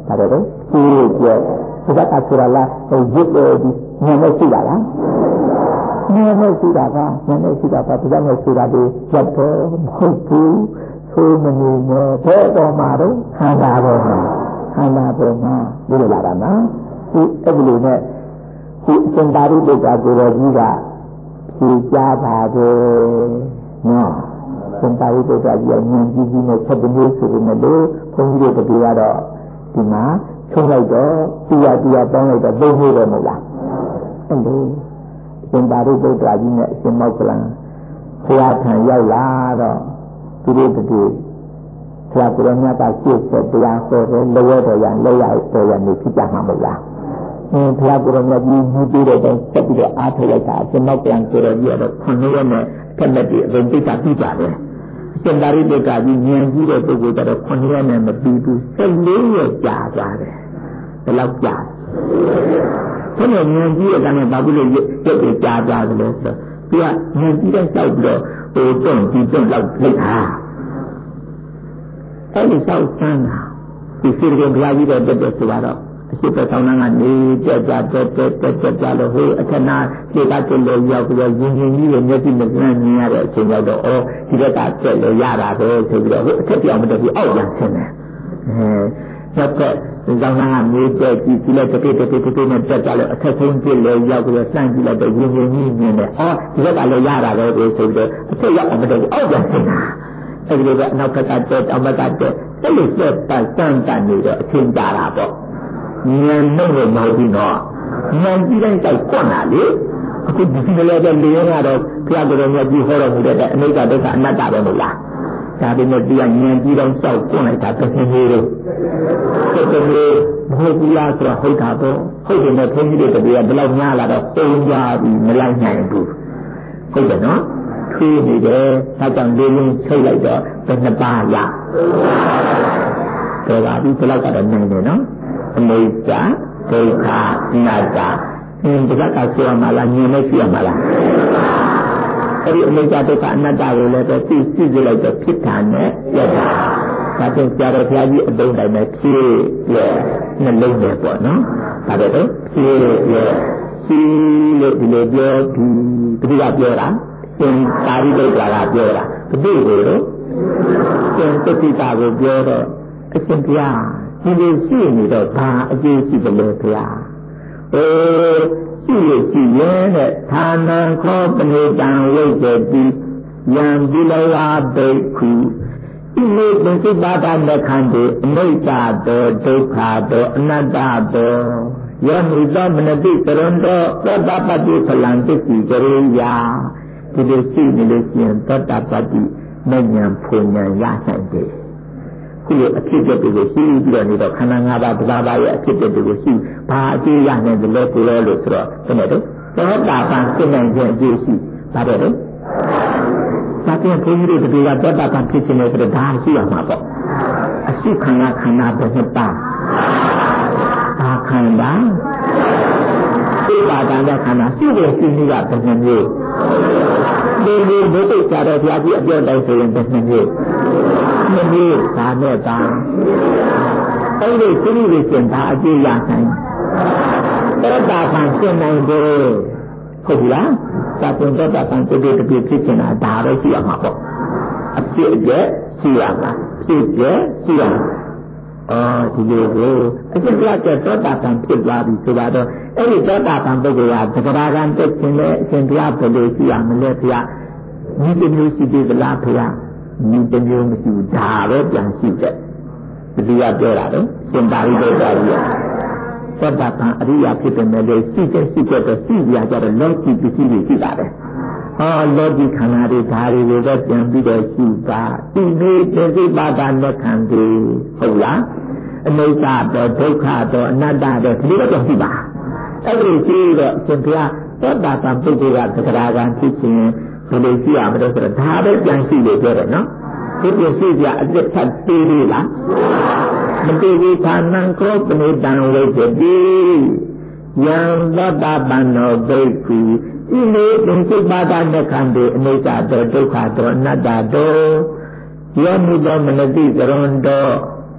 ဒါတော့ဒီရဲ့ဒီကတာဆိုတာလားဟိုရစ်တယ်ဒီညနေရှိတာလားညနေရှိတာကညနေရှိတာကဒီကနေ့ဆိုတာဒီရက်တော့မဟုတ်ဘူးဆိုမနေနဲ့ဘယ်တော့မှတော့ခန္ဓာပေါ်မှာခန္ဓာပေါ်မှာဒီလိုလာတာနော်ဒီအဲ့ဒီလိုနဲ့ဒီအရှင်သာရိပုတ္တရာကိုယ်တော်ကြီးကဖြေကြားပါတယ်နော်ရှင်သာရိပုတ္တရာကြီးရဲ့ဉာဏ်ကြီးကြီးနဲ့ချက်တမျိုးဆိုပေမဲ့လို့ဘုန်းကြီးတို့တပည့်ကတော့ဒီမှာချုံလိုက်တော့တရားတရားပေါင်းလိုက်တော့သုံးဖို့တော့မဟုတ်လားအဲ့လိုရှင်သာရိပုတ္တရာကြီးနဲ့အရှင်မောက္ကလံဘုရားထံရောက်လာတော့သူတို့တည်းဘုရားကိုယ်တော်မြတ်ကရှေ့ဆက်တရားဟောတယ်လောရတော်ရန်လောရတော်ရန်နေဖြစ်ကြမှာမဟုတ်လားအင်းဘုရားကိုယ်တော်မြတ်ကြီးမြည်ပြီးတဲ့တိုင်းဆက်ပြီးတော့အားထုတ်လိုက်တာအရှင်မောက္ကလံကိုယ်တော်ကြီးကတော့ခွန်ရရဲ့နဲ့ထက်လက်ပြီးအရင်သိတာပြီးပါတယ်အရှင်သာရိပုတ္တရာကြီးဉာဏ်ကြီးတဲ့ပုဂ္ဂိုလ်ကတော့ခွန်ရနဲ့မပြီးဘူးဆက်လေးရကြာသွားတယ်ဘယ်လောက်ကြာဘယ်လိုဉာဏ်ကြီးတဲ့ကနေဘာဖြစ်လို့ရုပ်တွေကြာသွားသလဲဆိုသူကဉာဏ်ကြီးတဲ့လျှောက်ပြီးတော့ဟိုတွန့်ဒီတွန့်လောက်လိုက်တာအဲ့ဒီလျှောက်စမ်းတာဒီစိတ္တကဘုရားကြီးတဲ့တက်တက်ဆိုတော့အရှိတ်ဆောင်နာကနေတက်ကြတက်တက်တက်တက်ကြလို့ဟိုအခဏခြေကတက်လို့ရောက်ပြီးတော့ရင်ရင်ကြီးရဲ့မျက်စိနဲ့မြင်ရတဲ့အချိန်ရောက်တော့အော်ဒီဘက်ကတက်လို့ရတာပဲဆိုပြီးတော့ဟိုအထက်ပြောင်းမတက်ဘူးအောက်ပြန်ဆင်းတယ်အဲတော့ဆောင်နာကနေတက်ကြည့်ကြည့်လိုက်တစ်ပိတစ်ပိတစ်ပိနဲ့တက်ကြလို့အထက်ဆုံးကြည့်လို့ရောက်ပြီးတော့စမ်းကြည့်လိုက်တော့ရင်ရင်ကြီးမြင်တယ်အော်ဒီဘက်ကလည်းရတာပဲဆိုပြီးတော့အထက်ရောက်အောင်မတက်ဘူးအောက်ပြန်ဆင်းတာအဲဒီလိုကအနောက်ကတက်အောက်ကတက်အဲ့လိုတက်ပတ်စမ်းတန်နေတော့အချိန်ကြာတာပေါ့ဉာဏ်နဲ့မဟုတ်ဘူးနော်ဉာဏ်ကြည့်တိုင်းတိုက်ကွက်လာလေအခုဒီလိုလည်းလေရတော့ဘုရားကိုယ်တော်မြတ်ကြီးဟောတော်မူတဲ့အနိစ္စဒုက္ခအနတ္တပဲမဟုတ်လားဒါပေမဲ့ဒီကဉာဏ်ကြည့်တိုင်းစောက်ကွက်လိုက်တာတစ်ခါလေးတော့တစ်ခါလေးဘုရားဆိုတော့ဟုတ်တာတော့ဟုတ်တယ်နဲ့ဘုန်းကြီးတို့တပည့်ကဘယ်လောက်များလာတော့ပုံကြပြီးမလိုက်နိုင်ဘူးဟုတ်တယ်နော်ခေးနေတယ်ဒါကြောင့်လေးလုံးချုပ်လိုက်တော့ဘယ်နှပါရတော့ပါပြီဘယ်လောက်ကတော့နိုင်တယ်နော်အနိစ္စဒုက္ခအနတ္တအင်းဒီကကဆိုရမှာလားဉာဏ်နဲ့သိရမှာလားအဲ့ဒီအနိစ္စဒုက္ခအနတ္တကိုလည်းပဲသိသိကြလိုက်တော့ဖြစ်တာနဲ့ပြတ်တာဒါကြောင့်ဆရာတော်ဘုရားကြီးအတုံးတိုင်းနဲ့ဖြည့်ရဲ့နှလုံးနဲ့ပေါ့နော်ဒါတော့ဖြည့်ရဲ့ဖြည့်လို့ဒီလိုပြောပြီးဘုရားပြောတာရှင်သာရိပုတ္တရာကပြောတာဘုရားကိုတော့ရှင်သတိတာကိုပြောတော့အရှင်ဘုရားဒီလိုရှိနေတော့ဘာအကျိုးရှိတယ်လဲဘုရားအေးရှိရရှိရဲ့တဲ့ဌာနံခောပဏိတံဝိတ္တိယံဒီလဝဘိက္ခုဒီလိုသစ္စာတာလက္ခဏေအနိစ္စတောဒုက္ခတောအနတ္တတောယောနိသောမနတိကရဏတောသတ္တပတိဖလံတစ္စီကရိယာဒီလိုရှိနေလို့ရှိရင်သတ္တပတိမဉ္ဇဉ်ဖွဉ္ဇဉ်ရနိုင်တယ်ဒီလိုအဖြစ်အပျက်တွေကိုရှိပြီးတော့နေတော့ခန္ဓာ၅ပါးပဇာပါရဲ့အဖြစ်အပျက်တွေကိုရှိဘာအကျိုးရနိုင်တယ်လဲဆိုလဲလို့ဆိုတော့ဘယ်နဲ့တော့သောတာပန်ဖြစ်နိုင်ခြင်းအကျိုးရှိပါတယ်တော့ဒါပြန်ဘုန်းကြီးတို့ဒီကသောတာပန်ဖြစ်ခြင်းနဲ့ဆိုတော့ဒါရှိရမှာပေါ့အရှိခန္ဓာခန္ဓာဘယ်နှစ်ပါးဘာခန္ဓာသိပါတာတဲ့ခန္ဓာရှိတယ်ရှိနေကဘယ်နှမျိုးဒီလိုဘုရားဆရာတော်ဘုရားကြီးအပြောတိုင်းဆိုရင်ဘယ်နှမျိုးမင်းဒါနဲ့တာအဲ့ဒီစိရိရိရှင်ဒါအကျိုးရနိုင်သောတာပန်ဖြစ်နိုင်တယ်ဟုတ်ပြီလားသာပွန်သောတာပန်ဖြစ်တဲ့တပြည့်ဖြစ်နေတာဒါပဲရှိရမှာပေါ့အဖြစ်အပျက်ရှိရမှာဖြစ်ပြရှိရမှာအော်ဒီလိုကိုအကျိုးရတဲ့သောတာပန်ဖြစ်သွားပြီဆိုတော့အဲ့ဒီသောတာပန်ပုဂ္ဂိုလ်ကသက္ကရာကံတက်ခြင်းနဲ့အရှင်ဘုရားဘယ်လိုရှိရမလဲဘုရားဒီလိုမျိုးရှိသေးသလားဘုရားဒီတမျိုးမရှိဘူးဒါပဲပြန်ရှိတယ်ဒီကပြောတာတော့ရှင်သာရိပုတ္တရာကြီးသတ္တပံအရိယာဖြစ်တယ်လေရှိတဲ့ရှိတဲ့ရှိပြကြတဲ့လောကီပစ္စည်းတွေရှိတာပဲဟောလောကီခန္ဓာတွေဓာရီတွေတော့ပြန်ပြီးတော့ရှိတာဒီနေ့သစ္စာပါဒလက်ခံတယ်ဟုတ်လားအနိစ္စတော့ဒုက္ခတော့အနတ္တတော့ဒီလိုတော့ရှိပါအဲ့ဒီရှိတော့ရှင်ဘုရားသတ္တပံပုဂ္ဂိုလ်ကသက္ကရာကံဖြစ်ခြင်းဒီလိုရှိရမှာတော့ဆိုတော့ဒါပဲပြန်ရှိလို့ပြောတယ်နော်ဒီပြရှိကြအသက်ဆက်သေးသေးလားမတည်ဘူးဌာနံကောပဏိတံဝိတ္တိယံသတ္တပန္နောဘိက္ခုဤလေးသင်္စိပါဒလက်ခံတဲ့အနိစ္စတောဒုက္ခတောအနတ္တတောယောနိသောမနတိကရွန်တော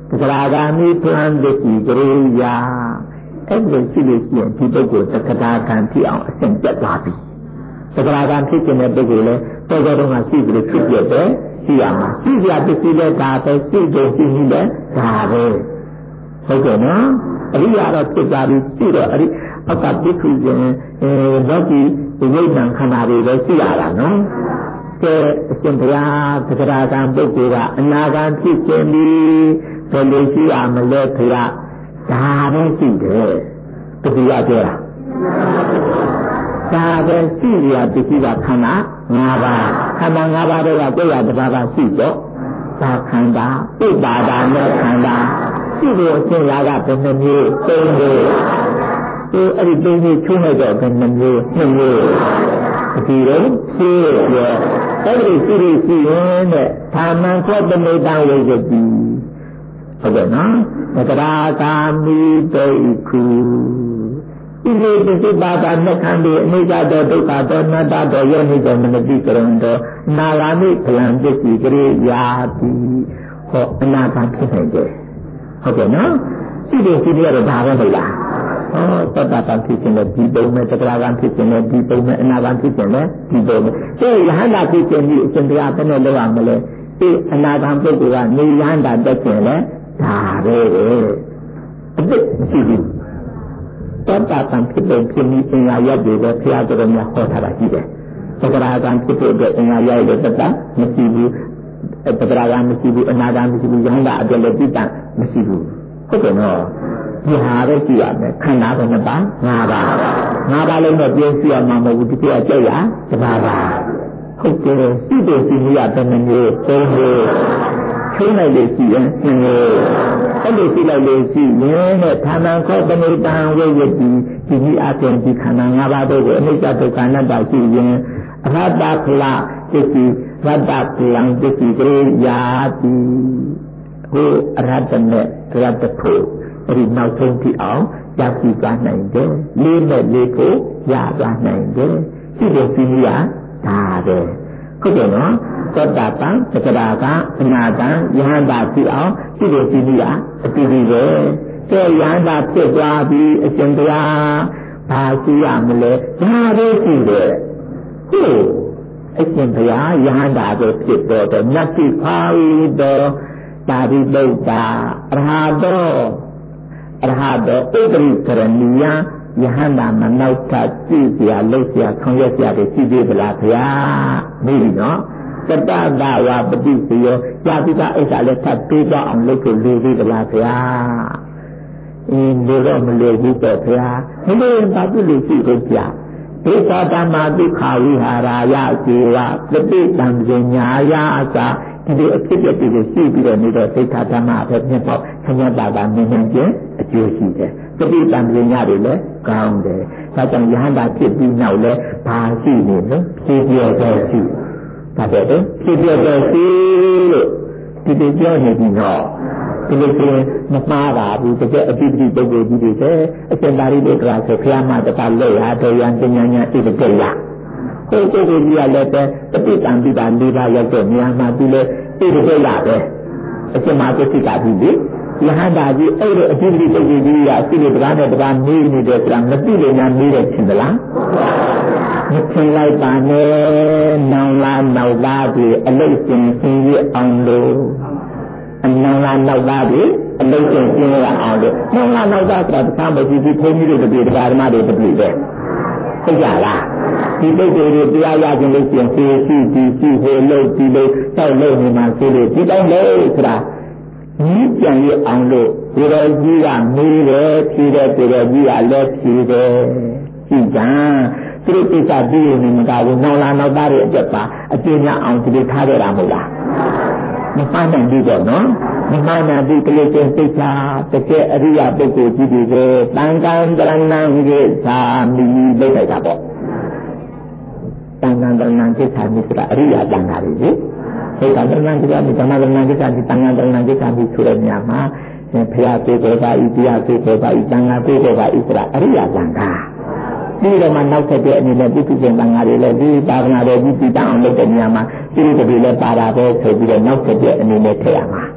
သက္ကရာဂာမိဖလံဒိဋ္ဌိကရိယာအဲ့လိုရှိလို့ရှိရင်ဒီပုဂ္ဂိုလ်သက္ကရာဂံဖြစ်အောင်အစဉ်ပြတ်သွားပြီသက္ကရာဂံဖြစ်ခြင်းတဲ့ပုဂ္ဂိုလ်လည်းတော်တော်တော့ရှိပြီးဖြစ်ပြတဲ့ရှိရမှာရှိရပစ္စည်းလည်းဒါပဲရှိတယ်ရှိနေတယ်ဒါပဲဟုတ်ကဲ့နော်အရိယာတော့ဖြစ်သွားပြီရှိတော့အဲ့ဒီအောက်ကပိက္ခုရှင်အဲလောကီဝိညာဉ်ခန္ဓာတွေလည်းရှိရတာနော်ကဲအရှင်ဘုရားသက္ကရာဂံပုဂ္ဂိုလ်ကအနာဂံဖြစ်ခြင်းဒီဘယ်လိုရှိရမလဲခရဒါပဲရှိတယ်တတိယပြောတာဒါပဲရှိရပစ္စည်းကခန္ဓာ၅ပါးခန္ဓာ၅ပါးတွေကကိုယ်ရတစ်ပါးပါရှိတော့ဒါခန္ဓာဥပါဒါနဲ့ခန္ဓာရှိလို့အရှင်ရာကဘယ်နှမျိုးသုံးမျိုးဒီအဲ့ဒီသုံးမျိုးချုံးလိုက်တော့ဘယ်နှမျိုးနှစ်မျိုးဒီလိုဖြစ်ရအဲ့ဒီရှိလို့ရှိရင်တဲ့ဌာနံခေတ္တမေတ္တဝိဇ္ဇတိဟုတ်ကဲ့နော်သက္ကရာဂာမိတိခုဒီလိုပစ္စည်းပါဒနှခန္ဒီအနိစ္စတောဒုက္ခတောအနတ္တတောယောနိတောမနတိကရဏတောနာဂာမိဖလံပစ္စည်းကရိယာတိဟောအနာဂတ်ဖြစ်နိုင်တယ်ဟုတ်ကဲ့နော်ဒီလိုရှိရတော့ဒါပဲဟုတ်လားဟောသတ္တတံဖြစ်ခြင်းနဲ့ဒီပုံနဲ့သက္ကရာဂံဖြစ်ခြင်းနဲ့ဒီပုံနဲ့အနာဂတ်ဖြစ်ခြင်းနဲ့ဒီပုံနဲ့ဒီယဟန္တာဖြစ်ခြင်းကြီးအရှင်ဘုရားဘယ်နဲ့လောက်ရမလဲဒီအနာဂတ်ပုဂ္ဂိုလ်ကနေယဟန္တာတက်ခြင်းနဲ့ဒါပဲအစ်မရှိဘူးသတ္တတံဖြစ်တဲ့ဖြစ်ပြီးအင်္ဂါရပ်တွေပဲဘုရားတော်များဟောထားတာရှိတယ်သက္ကရာဂံဖြစ်တဲ့အင်္ဂါရပ်တွေတတ်မရှိဘူးသက္ကရာဂံမရှိဘူးအနာဂတ်မရှိဘူးယဟန္တာအပြည့်လည်းပြတ်မရှိဘူးဟုတ်ကဲ့နော်ဒီဟာပဲရှိရမယ်ခန္ဓာကနှစ်ပါး၅ပါး၅ပါးလုံးနဲ့ပြည့်စုံရမှာမဟုတ်ဘူးဒီပြည့်ကြောက်ရတစ်ပါးပါဟုတ်တယ်စိတ်တွေစီရတဲ့မျိုးသုံးမျိုးချုံးလိုက်လို့ရှိရင်နှစ်မျိုးအဲ့လိုရှိလိုက်လို့ရှိရင်တဲ့ဌာနံခောပနိတံဝိယတိဒီကြီးအပြင်ဒီခန္ဓာ၅ပါးတို့ကိုအနိစ္စဒုက္ခအနတ္တရှိရင်အရဟတဖလပစ္စည်းရတ္တဖလံပစ္စည်းကရိယာတိဟိုအရဟတနဲ့ရတ္တဖို့အဲ့ဒီနောက်ဆုံးဖြစ်အောင်ရရှိသွားနိုင်တယ်လေးနဲ့လေးကိုရသွားနိုင်တယ်ဒီလိုစီးရဒါပဲဟုတ်တယ်နော်သောတာပန်သက္ကရာကအနာတံယဟန္တာဖြစ်အောင်ဒီလိုစီးရအတူတူပဲကဲယဟန္တာဖြစ်သွားပြီးအရှင်ဘုရားဘာရှိရမလဲဒါပဲရှိတယ်ဟုတ်အရှင်ဘုရားယဟန္တာကိုဖြစ်တော့တဲ့နတ်တိဖာဝိတောတာရိပုတ္တာအရဟတောအရဟတောဥပရိကရဏီယယဟန္တာမနောက်ထပ်ကြည့်စရာလှုပ်ရှားဆောင်ရွက်စရာတွေရှိသေးသလားဗျာမေးပြီနော်တတတဝပတိစယောယာတိကအိစ္ဆာလည်းထပ်ပေးတော့အောင်လုပ်ဖို့လိုသေးသလားဗျာအင်းဒီတော့မလိုဘူးတော့ဗျာမလိုရင်ဘာဖြစ်လို့ရှိလို့ဗျာဧသောတမတိခာဝိဟာရာယဇေဝပတိတံပညာယာအစာဒီအဖြစ်အပျက်တွေကိုရှိပြီးတော့နေတော့သိက္ခာဓမ္မပဲဖြစ်ပေါ့ခဏတာတာမြင်မြင်ချင်းအကျိုးရှိတယ်ပฏิတံပညာတွေလည်းကောင်းတယ်ဒါကြောင့်ယဟန္တာဖြစ်ပြီးနောက်လည်းဘာရှိနေလဲဖြည့်ပြည့်တဲ့ရှိဒါပဲလေဖြည့်ပြည့်တဲ့ရှိလို့ဒီလိုပြောနေပြီတော့ဒီလိုဆိုမမှားပါဘူးတကယ်အတိပတိပုဂ္ဂိုလ်ကြီးတွေတဲ့အရှင်သာရိပုတ္တရာဆိုဘုရားမတပါလို့ရတော်ရန်ပညာညာဣတိတေယကိုယ်ကိုယ်ကြီးရလည်းပဲပฏิတံပိတာ၄ပါးရောက်တဲ့နေရာမှာဒီလေဣတိတေယပဲအရှင်မသစ္စာကြီးလေယဟန္တာကြီးအဲ့ဒီအတိပတိပုဂ္ဂိုလ်ကြီးရစိတ်တရားနဲ့တရားမေးနေတယ်ဆိုတာမသိလို့များမေးတယ်ထင်သလားမထင်လိုက်ပါနဲ့နောင်လာနောက်သားပြီးအလိမ့်စင်စင်ရအောင်လို့အနောင်လာနောက်သားပြီးအလိမ့်စင်စင်ရအောင်လို့နောင်လာနောက်သားဆိုတာတရားမရှိဘူးဘုန်းကြီးတွေတပည့်တရားဓမ္မတွေတပည့်ပဲဟုတ်ကြလားဒီပုဂ္ဂိုလ်တွေတရားရခြင်းလို့ရှိရင်သိရှိဒီရှိဟိုလို့ဒီလိုတောက်လို့နေမှာသိလို့ဒီတိုင်းလေဆိုတာဒီပြန်ရအောင်လို့ဒီတော်ကြီးကမေးတယ်ဖြေတယ်ဒီတော်ကြီးကလည်းဖြေတယ်ကြည့်ကြသူတို့ကိစ္စပြီးနေမှာကဘူးနောက်လာနောက်သားတွေအကျက်ပါအကျဉ်းများအောင်ဒီလိုထားကြတာမဟုတ်လားမပန်းနိုင်ဘူးတော့နော်မပန်းနိုင်ဘူးကလေးချင်းသိချာတကယ်အရိယာပုဂ္ဂိုလ်ကြီးတွေတန်ခမ်းတရဏံကိသာမိလိုက်လိုက်တာပေါ့တန်ခမ်းတရဏံကိသာမိဆိုတာအရိယာတန်ခါတွေလေဒီကံတရဏံကိသာမိဓမ္မတရဏံကိသာမိတန်ခမ်းတရဏံကိသာမိဆိုတဲ့နေရာမှာဘုရားပြေတော်ပါဤတရားပြေတော်ပါဤတန်ခါပြေတော်ပါဤဆိုတာအရိယာတန်ခါဒီတော့မှနောက်ဆက်တဲ့အနေနဲ့ပုထုဇဉ်တန်ခါတွေလည်းဒီသာသနာတော်ကြီးတည်တံ့အောင်လုပ်တဲ့နေရာမှာဒီလိုတည်းလည်းပါတာပဲဆိုပြီးတော့နောက်ဆက်တဲ့အနေနဲ့ထည့်ရမှာ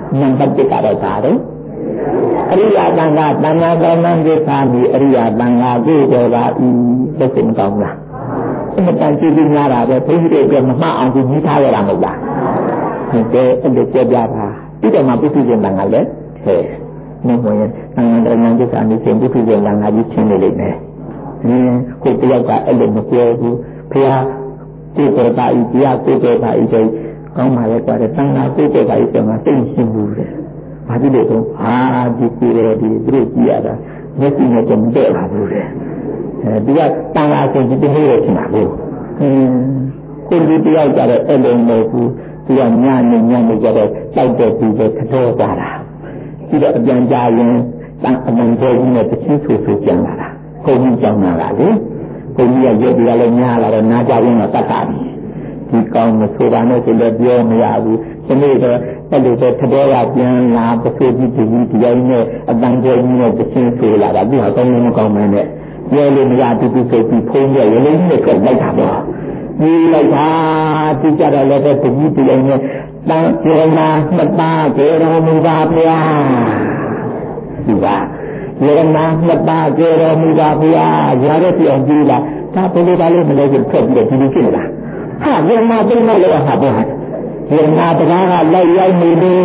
နံပါတ်တစ်ကတော့ဒါလေအရိယာတန်ခါတန်ခါကောင်းမှန်းကိစ္စပြီးအရိယာတန်ခါကိုတော်ပါဤလို့ဆိုမကောင်းလားအမှန်တန်ကြည့်ပြီးများတာပဲဘုန်းကြီးတွေမမှတ်အောင်ကြည့်မိထားရတာမဟုတ်လားဟုတ်တယ်အဲ့လိုပြောပြတာပြီးတော့မှပုထုဇဉ်တန်ခါလည်းဟဲ့မမရင်တန်ခါတန်ခါကိစ္စနေစဉ်ပုထုဇဉ်တန်ခါကြီးချင်းနေလိမ့်မယ်အင်းကိုတယောက်ကအဲ့လိုမပြောဘူးဘုရားကိုယ်တော်ပါဤတရားကိုယ်တော်ပါဤဆိုကောင်းပါလေကွာတဲ့တန်ခါကိုယ်တော်ပါဤဆိုမှသိရှင်းဘူးတဲ့ဘာဖြစ်လို့တော့ဟာဒီကိုယ်တော်ဒီသူတို့ကြည့်ရတာမျက်စိနဲ့တော့မတည့်ပါဘူးတဲ့အဲဒီကတန်ခါဆိုဒီတည်းရချင်တာဘူးအင်းကိုယ်ဒီတယောက်ကြတော့အဲ့လိုမဟုတ်ဘူးသူကညနေညနေကြတော့တောက်တဲ့သူတွေခတော်ကြတာပြီးတော့အပြန်ကြရင်တန်အမှန်တော်ကြီးနဲ့တချင်းဆူဆူပြန်လာတာဘုန်းကြီးကြောင်းလာတာလေဘုန်းကြီးကရုပ်တရားလည်းညားလာတော့နားကြရင်တော့တတ်တာဒီကောင်းမဆိုပါနဲ့ဆိုလည်းပြောမရဘူးဒီနေ့တော့အဲ့လိုပဲခတော်ကပြန်လာပစိုးကြီးဒီဒီတိုင်းနဲ့အတန်တော်ကြီးနဲ့တချင်းဆူလာတာဒီဟာကောင်းမကောင်းမနဲ့ပြောလို့မရတူတူဆိုပြီးဖုံးရရလေးနဲ့ထွက်လိုက်တာပေါ့ဒီလိုက်တာဒီကြတော့လည်းပဲဒီဒီတိုင်းနဲ့တန်ကျေနာမတာကျေတော်မူပါဗျာဒီပါယေရနာမတာကျေတော်မူပါဗျာရတဲ့ပြောင်းကြည့်လားဒါဘယ်လိုပါလဲမလဲဆိုထွက်ပြီးဒီလိုဖြစ်နေတာဟာယေရနာပြိမလို့ဟာပေါ့ယေရနာတရားကလိုက်ရောက်နေတယ်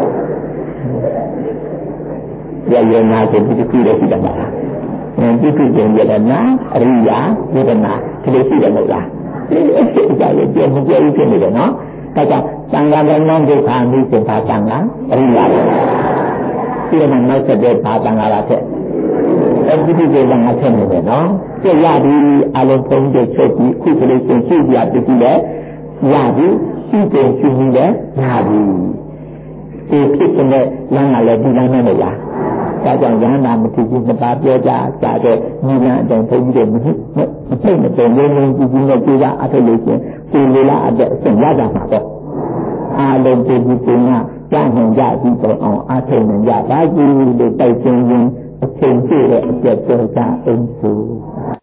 ယေရနာကိုဒီခုလေးရှိတယ်ပါဒီခုကျင်ရတဲ့နာအရိယာယေရနာဒီလိုရှိတယ်မဟုတ်လားဒီအဖြစ်အကြရဲ့ပြောမပြောဘူးဖြစ်နေတယ်နော်ဒါကြောင့်သံဃာတော်နောင်ဒုက္ခမိစ္ဆာသံဃာအရိယာဒီမှာနောက်ဆက်တဲ့ဘာသံဃာလာတဲ့အဲဒီဒီကလည်းငါဆက်နေတယ်နော်ကြည့်ရပြီအလုံးဖုံးတဲ့ချက်ကြီးခုကလေးရှင်ရှိပြပြပြီးလဲရပြီရှိတယ်ရှိနေတယ်ရပြီဒီဖြစ်တဲ့လမ်းကလည်းဒီလမ်းနဲ့မလားဒါကြောင့်ရဟန္တာမတိကြီးနှစ်ပါးပြောကြကြတဲ့ညီလန်းအတိုင်းဘုန်းကြီးတွေမဟုတ်မသိမသိလုံးလုံးကြည့်ကြည့်နဲ့ကြည့်ရအထုလို့ရှင်ဒီလေလားအတဲ့အစဉ်ရကြမှာပေါ့အားလုံးဒီဒီကကြားနိုင်ကြပြီးတော့အောင်အထုနိုင်ကြပါကြည့်လို့တိုက်ခြင်းရင်အချိန်ပြည့်တဲ့အကျက်ပြောကြအောင်ဆို